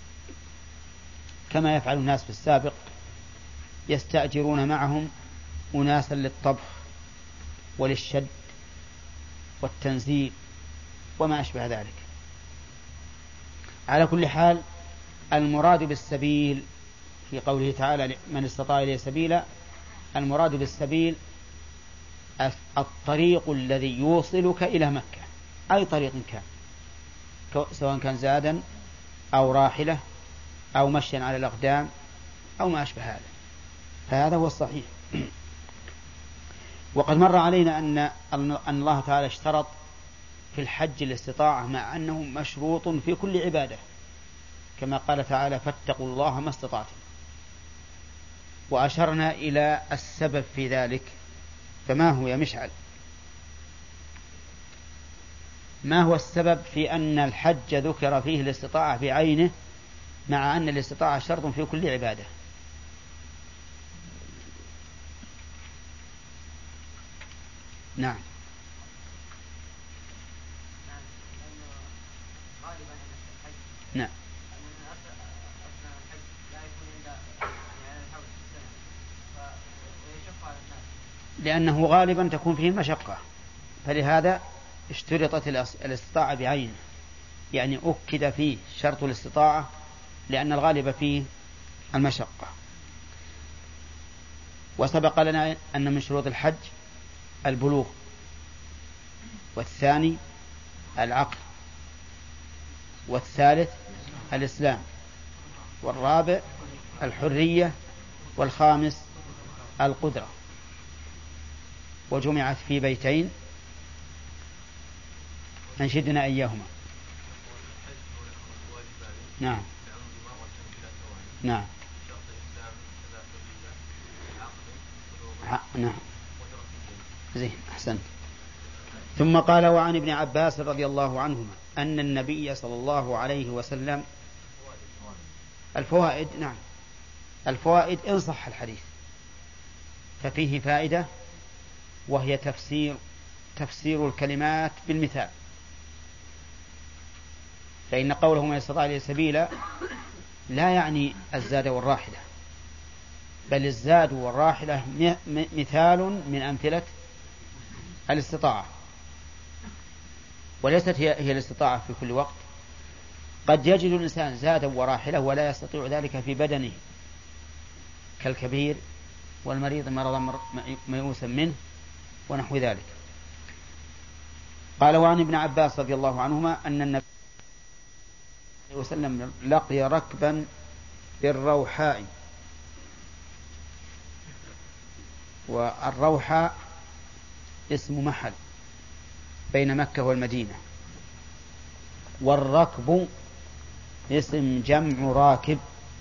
كما يفعل الناس في السابق، يستأجرون معهم أناسا للطبخ وللشد والتنزيل وما أشبه ذلك. على كل حال المراد بالسبيل في قوله تعالى من استطاع إليه سبيلا، المراد بالسبيل الطريق الذي يوصلك إلى مكة، أي طريق كان، سواء كان زادا أو راحلة أو مشيا على الأقدام أو ما أشبه هذا، فهذا هو الصحيح. وقد مر علينا أن الله تعالى اشترط في الحج الاستطاعة، مع أنه مشروط في كل عبادة، كما قال تعالى فاتقوا الله ما استطعتم. وأشرنا إلى السبب في ذلك، فما هو يا مشعل؟ ما هو السبب في أن الحج ذكر فيه الاستطاعة بعينه مع أن الاستطاعة شرط في كل عبادة؟ نعم. نعم. لأنه غالبا تكون فيه مشقة، فلهذا اشترطت الاستطاعة بعينه، يعني أكد فيه شرط الاستطاعة لأن الغالب فيه المشقة. وسبق لنا أن من شروط الحج البلوغ، والثاني العقل، والثالث الإسلام، والرابع الحرية، والخامس القدرة. وجمعت في بيتين أنشدنا إياهما. نعم نعم نعم زين أحسنت. ثم قال: وعن ابن عباس رضي الله عنهما أن النبي صلى الله عليه وسلم. الفوائد، نعم الفوائد إن صح الحديث ففيه فائدة، وهي تفسير الكلمات بالمثال. فإن قوله من استطاع إليه سبيلا لا يعني الزاد والراحلة، بل الزاد والراحلة مثال من أمثلة الاستطاعة، وليست هي الاستطاعة في كل وقت. قد يجد الإنسان زادا وراحلة ولا يستطيع ذلك في بدنه، كالكبير والمريض مرضا ميؤوسا منه ونحو ذلك. قال: وعن ابن عباس رضي الله عنهما أن النبي صلى الله عليه وسلم لقي ركبا بالروحاء. والروحاء اسم محل بين مكة والمدينة، والركب اسم جمع راكب،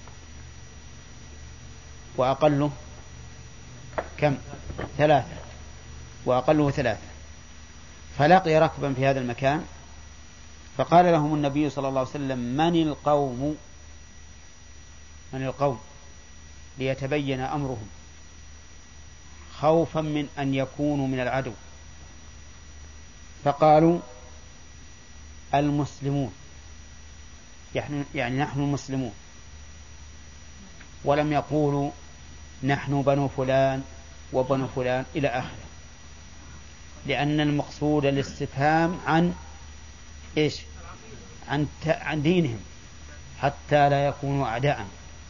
وأقله كم؟ 3، وأقله 3. فلقي ركبا في هذا المكان، فقال لهم النبي صلى الله عليه وسلم: من القوم؟ ليتبين أمرهم، خوفا من أن يكونوا من العدو. فقالوا: المسلمون، يعني نحن المسلمون، ولم يقولوا نحن بنو فلان وبنو فلان إلى آخره، لأن المقصود الاستفهام عن إيش؟ عن دينهم، حتى لا يكونوا أعداء.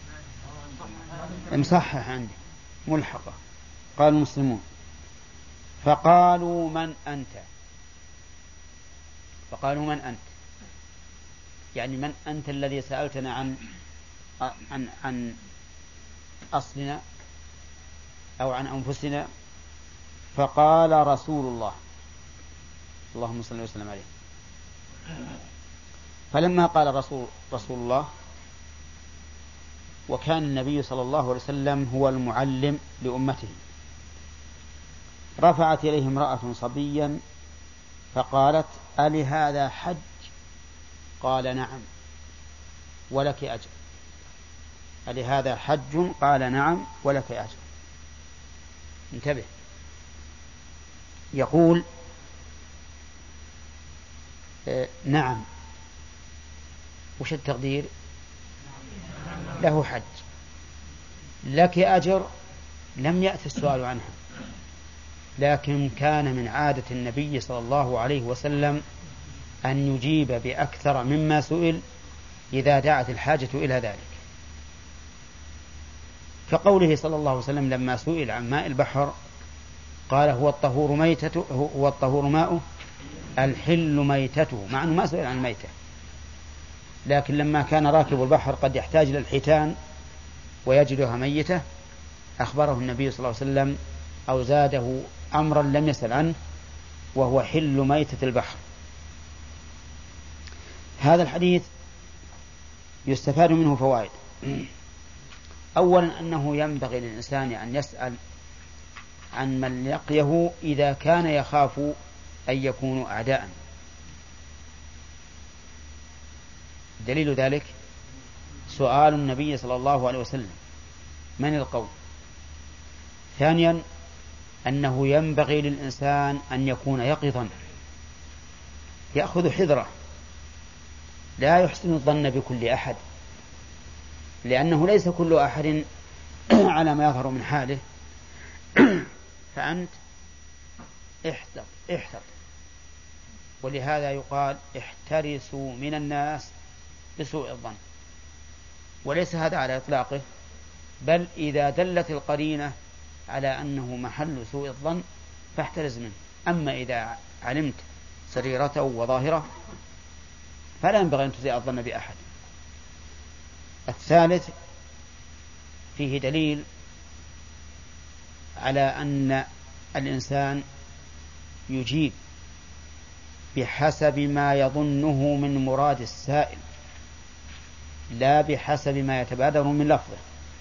مصحح عندي ملحقة. قال المسلمون. فقالوا: من أنت؟ فقالوا: من أنت؟ يعني من أنت الذي سألتنا عن أصلنا أو عن أنفسنا؟ فقال: رسول الله، اللهم صل وسلم عليه. فلما قال رسول الله، وكان النبي صلى الله عليه وسلم هو المعلم لأمته، رفعت إليه امرأة صبيا فقالت: ألهذا حج؟ قال: نعم ولك أجر. ألهذا حج؟ قال: نعم ولك أجر. انتبه، يقول نعم، وش التقدير؟ له حج، لك أجر. لم يأتي السؤال عنها، لكن كان من عادة النبي صلى الله عليه وسلم أن يجيب بأكثر مما سئل إذا دعت الحاجة إلى ذلك، كقوله صلى الله عليه وسلم لما سئل عن ماء البحر قال: هو الطهور ماؤه الحل ميتته، مع أنه ما سئل عن الميتة، لكن لما كان راكب البحر قد يحتاج إلى الحيتان ويجدها ميتة أخبره النبي صلى الله عليه وسلم أو زاده أمرا لم يسأل عنه، وهو حل ميتة البحر. هذا الحديث يستفاد منه فوائد. أولا أنه ينبغي للإنسان أن يسأل عن من لقيه إذا كان يخاف أن يكونوا أعداء. دليل ذلك سؤال النبي صلى الله عليه وسلم: من القوم؟ ثانيا أنه ينبغي للإنسان أن يكون يقظا، يأخذ حذره، لا يحسن الظن بكل أحد، لأنه ليس كل أحد على ما يظهر من حاله. فأنت احذر. ولهذا يقال: احترسوا من الناس بسوء الظن. وليس هذا على إطلاقه، بل إذا دلت القرينة على أنه محل سوء الظن فاحترز منه. أما إذا علمت سريرته وظاهره فلا ينبغي أن تسيء الظن بأحد. الثالث فيه دليل على أن الإنسان يجيب بحسب ما يظنه من مراد السائل لا بحسب ما يتبادر من لفظه،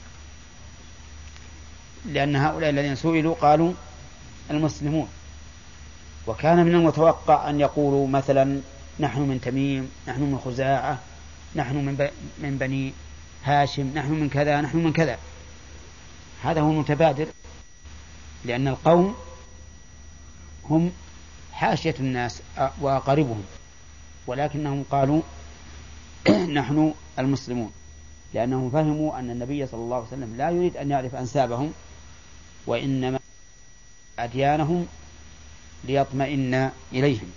لأن هؤلاء الذين سئلوا قالوا المسلمون، وكان من المتوقع أن يقولوا مثلا نحن من تميم، نحن من خزاعة، نحن من بني هاشم، نحن من كذا، نحن من كذا. هذا هو المتبادر، لأن القوم هم حاشية الناس وأقاربهم، ولكنهم قالوا نحن المسلمون، لأنهم فهموا أن النبي صلى الله عليه وسلم لا يريد أن يعرف أنسابهم، وإنما أديانهم ليطمئن إليهم.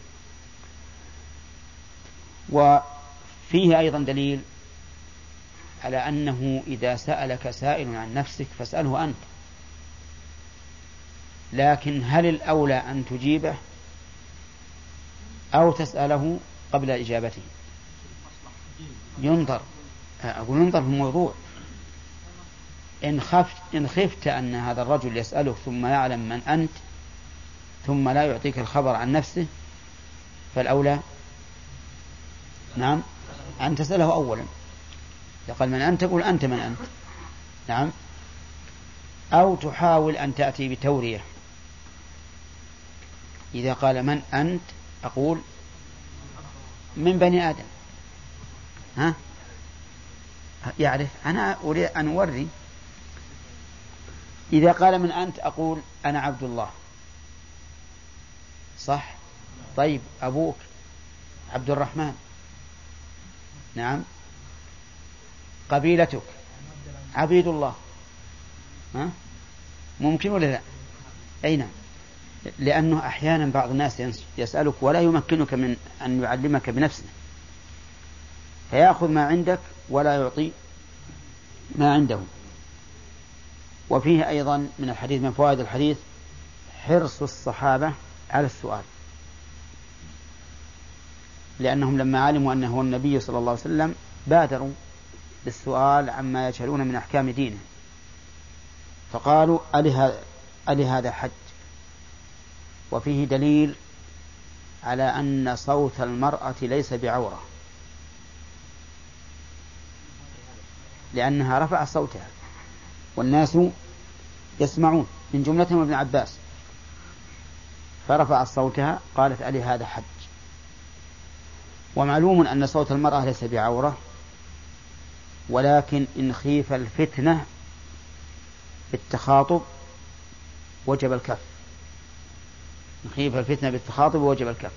وفيه أيضا دليل على أنه إذا سألك سائل عن نفسك فاسأله أنت، لكن هل الأولى أن تجيبه أو تسأله قبل إجابته؟ ينظر في الموضوع. إن خفت أن هذا الرجل يسألك ثم يعلم من أنت ثم لا يعطيك الخبر عن نفسه فالأولى نعم أن تسأله أولا. يقول من أنت؟ تقول أنت من أنت. نعم. أو تحاول أن تأتي بتورية. إذا قال من أنت أقول من بني آدم. ها يعرف أنا أريد أن أوري. إذا قال من أنت أقول أنا عبد الله. صح؟ طيب أبوك عبد الرحمن. نعم. قبيلتك عبيد الله. ها؟ ممكن ولا لا؟ أي نعم. لأنه أحيانا بعض الناس يسألك ولا يمكنك من أن يعلمك بنفسه، فيأخذ ما عندك ولا يعطي ما عنده. وفيه أيضا من الحديث، من فوائد الحديث، حرص الصحابة على السؤال، لأنهم لما علموا أنه النبي صلى الله عليه وسلم بادروا بالسؤال عما يجهلون من أحكام دينه، فقالوا ألي هذا حج. وفيه دليل على أن صوت المرأة ليس بعورة، لأنها رفعت صوتها والناس يسمعون، من جملتهم ابن عباس، فرفعت صوتها قالت ألي هذا حج. ومعلوم أن صوت المرأة ليس بعورة، ولكن إن خيف الفتنة بالتخاطب وجب الكف. إن خيف الفتنة بالتخاطب وجب الكف.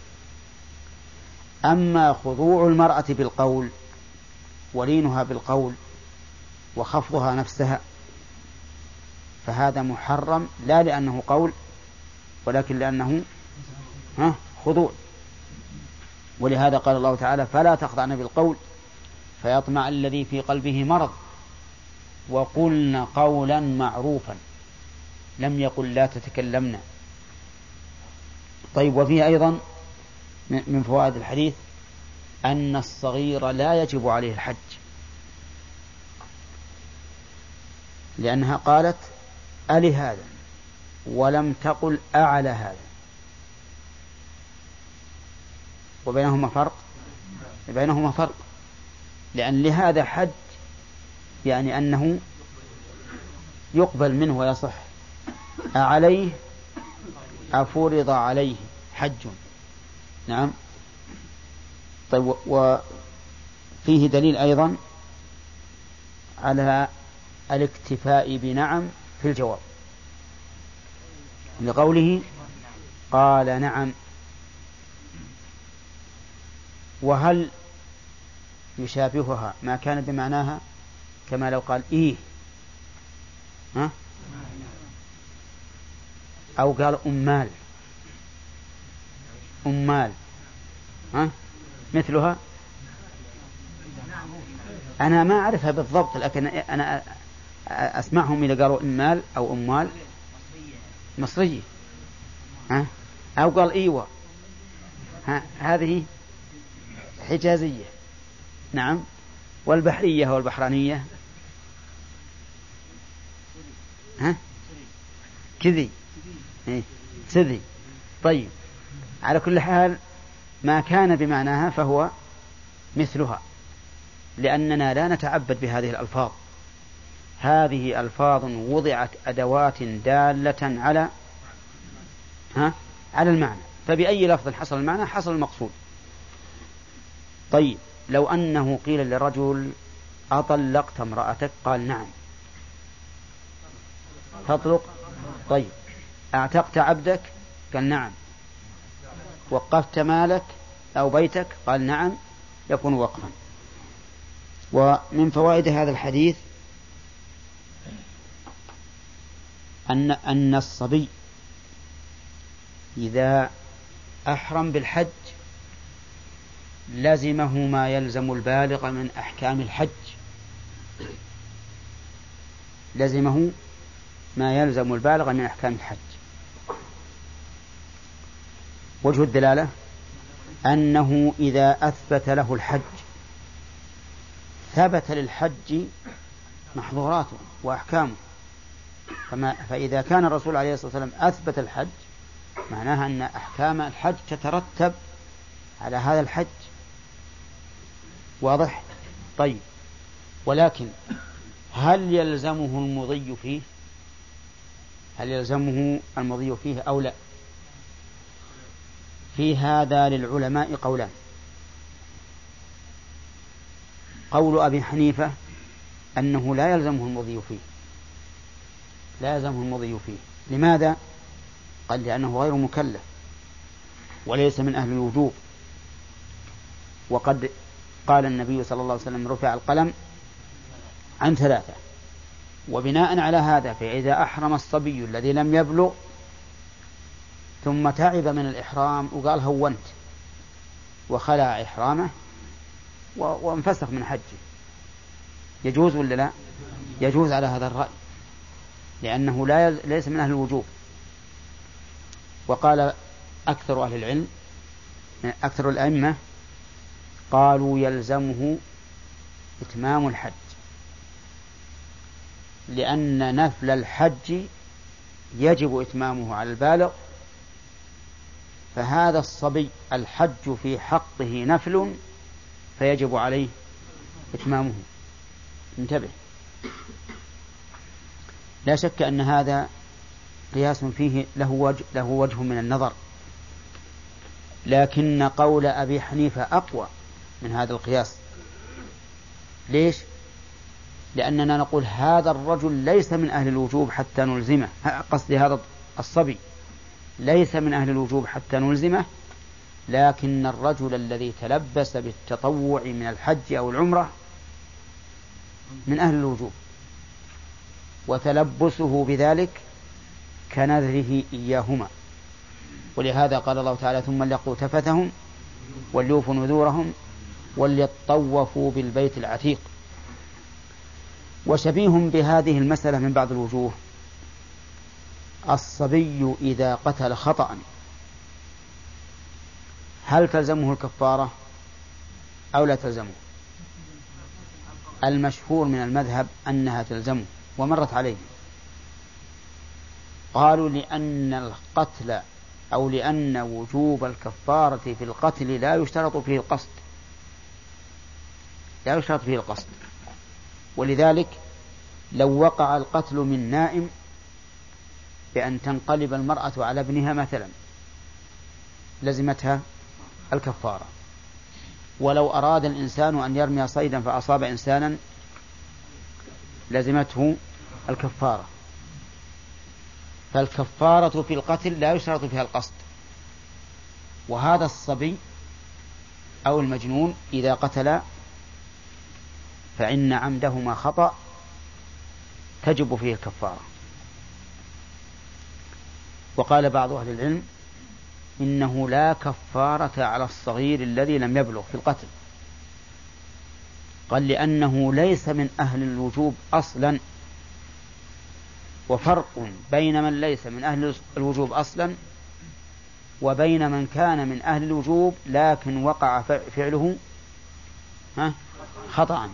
أما خضوع المرأة بالقول ولينها بالقول وخفضها نفسها فهذا محرم، لا لأنه قول ولكن لأنه خضوع. ولهذا قال الله تعالى فلا تخضعن بالقول فيطمع الذي في قلبه مرض وقلن قولا معروفا، لم يقل لا تتكلمن. طيب. وفيه أيضا من فوائد الحديث أن الصغير لا يجب عليه الحج، لأنها قالت ألي هذا ولم تقل أعلى هذا، وبينهما فرق. لأن لهذا حج يعني أنه يقبل منه ويصح. أعليه أفرض عليه حج. نعم. طيب. وفيه دليل أيضا على الاكتفاء بنعم في الجواب، لقوله قال نعم. وهل يشابهها ما كان بمعناها كما لو قال إيه أو قال أمال مثلها؟ أنا ما أعرفها بالضبط، لكن أنا أسمعهم إذا قالوا أمال أو أموال مصرية. أو قال إيوة، هذه حجازية. نعم. والبحرية والبحرانية كذي سذي. طيب، على كل حال ما كان بمعناها فهو مثلها، لأننا لا نتعبد بهذه الألفاظ. هذه ألفاظ وضعت أدوات دالة على المعنى، فبأي لفظ حصل المعنى حصل المقصود. طيب، لو أنه قيل للرجل أطلقت امرأتك؟ قال نعم. تطلق. طيب، أعتقت عبدك؟ قال نعم. وقفت مالك أو بيتك؟ قال نعم، يكون وقفا. ومن فوائد هذا الحديث أن الصبي إذا أحرم بالحج لزمه ما يلزم البالغ من أحكام الحج، لزمه ما يلزم البالغ من أحكام الحج. وجه الدلالة أنه إذا أثبت له الحج ثبت للحج محظوراته وأحكامه. فإذا كان الرسول عليه الصلاة والسلام أثبت الحج معناها أن أحكام الحج تترتب على هذا الحج. واضح؟ طيب، ولكن هل يلزمه المضي فيه؟ هل يلزمه المضي فيه أو لا؟ في هذا للعلماء قولان. قول أبي حنيفة أنه لا يلزمه المضي فيه، لا يلزمه المضي فيه. لماذا؟ قال لأنه غير مكلف وليس من أهل الوجوب، وقد قال النبي صلى الله عليه وسلم رفع القلم عن 3. وبناء على هذا فإذا أحرم الصبي الذي لم يبلغ ثم تعب من الإحرام وقال هونت وخلع إحرامه وانفسخ من حجه، يجوز ولا لا؟ يجوز على هذا الرأي، لأنه ليس من أهل الوجوب. وقال أكثر أهل العلم، أكثر الأئمة، قالوا يلزمه إتمام الحج، لأن نفل الحج يجب إتمامه على البالغ، فهذا الصبي الحج في حقه نفل فيجب عليه إتمامه. انتبه، لا شك أن هذا قياس فيه له وجه من النظر، لكن قول أبي حنيفة أقوى من هذا القياس. ليش؟ لأننا نقول هذا الرجل ليس من أهل الوجوب حتى نلزمه، قصدي هذا الصبي ليس من أهل الوجوب حتى نلزمه، لكن الرجل الذي تلبس بالتطوع من الحج أو العمرة من أهل الوجوب، وتلبسه بذلك كنذره إياهما. ولهذا قال الله تعالى ثم ليقضوا تفثهم وليوفوا نذورهم وليطوفوا بالبيت العتيق. وشبيه بهذه المسألة من بعض الوجوه الصبي إذا قتل خطأ هل تلزمه الكفارة أو لا تلزمه؟ المشهور من المذهب أنها تلزمه، ومرت عليه. قالوا لأن القتل أو لأن وجوب الكفارة في القتل لا يشترط فيه القصد، لا يشترط فيه القصد. ولذلك لو وقع القتل من نائم بأن تنقلب المرأة على ابنها مثلا لزمتها الكفارة، ولو أراد الإنسان أن يرمي صيدا فأصاب إنسانا لزمته الكفارة. فالكفارة في القتل لا يشترط فيها القصد. وهذا الصبي أو المجنون إذا قتل فإن عمدهما خطأ تجب فيه الكفارة. وقال بعض أهل العلم إنه لا كفارة على الصغير الذي لم يبلغ في القتل، قال لأنه ليس من أهل الوجوب أصلا. وفرق بين من ليس من أهل الوجوب أصلا وبين من كان من أهل الوجوب لكن وقع فعله خطأ،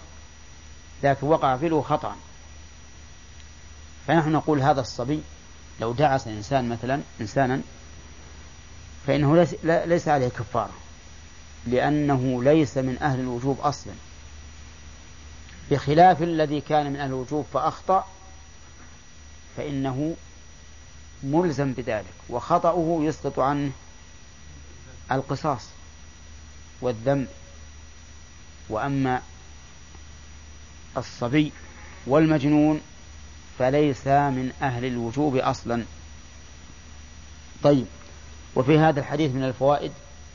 فنحن نقول هذا الصبي لو دعس إنسان مثلا إنسانا فإنه ليس عليه كفارة، لأنه ليس من أهل الوجوب أصلا، بخلاف الذي كان من أهل الوجوب فأخطأ فإنه ملزم بذلك، وخطأه يسقط عنه القصاص والذنب. وأما الصبي والمجنون فليس من أهل الوجوب أصلا. طيب، وفي هذا الحديث من الفوائد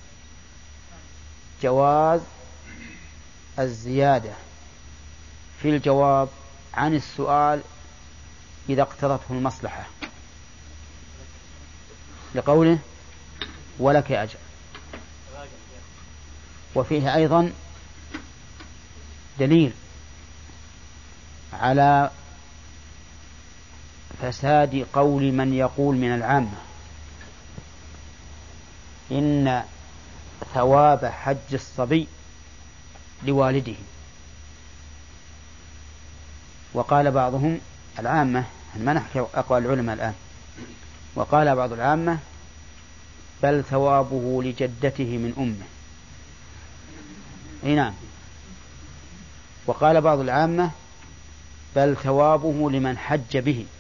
جواز الزيادة في الجواب عن السؤال إذا اقتضته المصلحة، لقوله ولك أجر. وفيه أيضا دليل على فساد قول من يقول من العامة إن ثواب حج الصبي لوالده. وقال بعضهم العامة، ما نحكي أقوال العلماء الآن، وقال بعض العامة بل ثوابه لجدته من أمه. نعم. وقال بعض العامة بل ثوابه لمن حج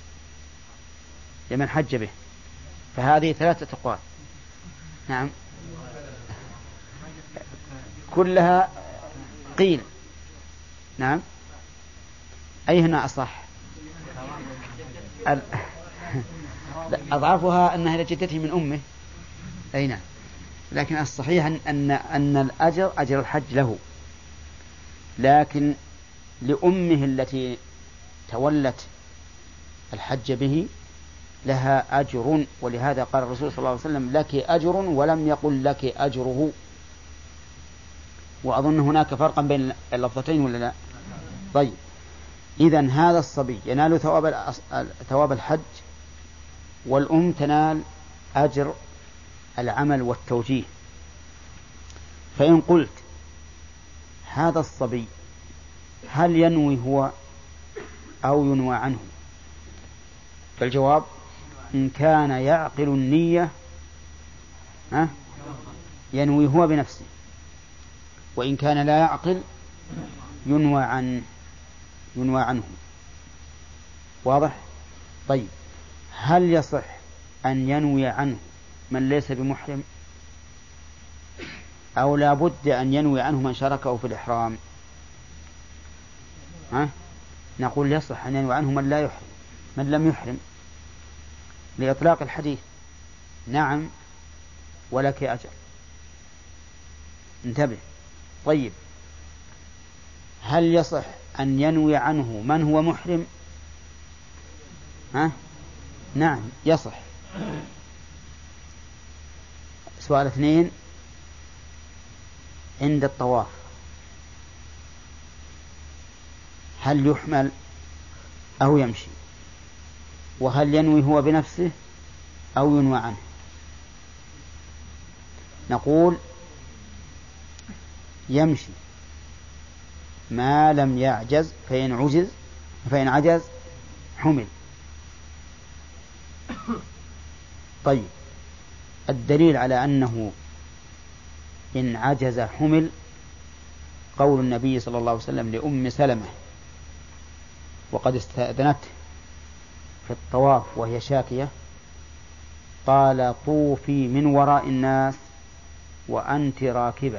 به، فهذه 3 أقوال. نعم، كلها قيل. نعم، أي هنا أصح؟ أضعفها أنها لجدته من أمه. أي نعم، لكن الصحيح أن الأجر أجر الحج له، لكن لأمه التي تولت الحج به لها أجر، ولهذا قال الرسول صلى الله عليه وسلم لك أجر ولم يقل لك أجره. وأظن هناك فرقا بين اللفظتين ولا لا؟ طيب، إذن هذا الصبي ينال ثواب الحج، والأم تنال أجر العمل والتوجيه. فإن قلت هذا الصبي هل ينوي هو أو ينوى عنه؟ فالجواب إن كان يعقل النية ينوي هو بنفسه، وإن كان لا يعقل ينوى عنه. واضح؟ طيب، هل يصح أن ينوي عنه من ليس بمحرم، أو لا بد أن ينوي عنه من شاركه في الإحرام؟ نقول يصح أن ينوي عنه من لم يحرم لإطلاق الحديث نعم ولك أجر. انتبه. طيب، هل يصح أن ينوي عنه من هو محرم؟ نعم يصح. سؤال 2 عند الطواف هل يحمل أو يمشي؟ وهل ينوي هو بنفسه أو ينوى عنه؟ نقول يمشي ما لم يعجز، فإن عجز حمل. طيب، الدليل على أنه إن عجز حمل قول النبي صلى الله عليه وسلم لأم سلمة وقد استأذنته في الطواف وهي شاكية، قال طوفي من وراء الناس وأنت راكبة،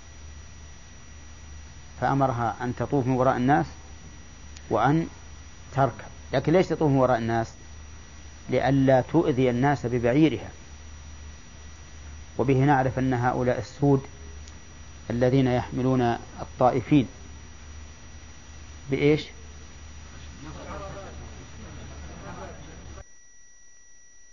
فأمرها أن تطوف من وراء الناس وأن تركب. لكن ليش تطوف من وراء الناس؟ لئلا تؤذي الناس ببعيرها. وبه نعرف أن هؤلاء السود الذين يحملون الطائفين بإيش؟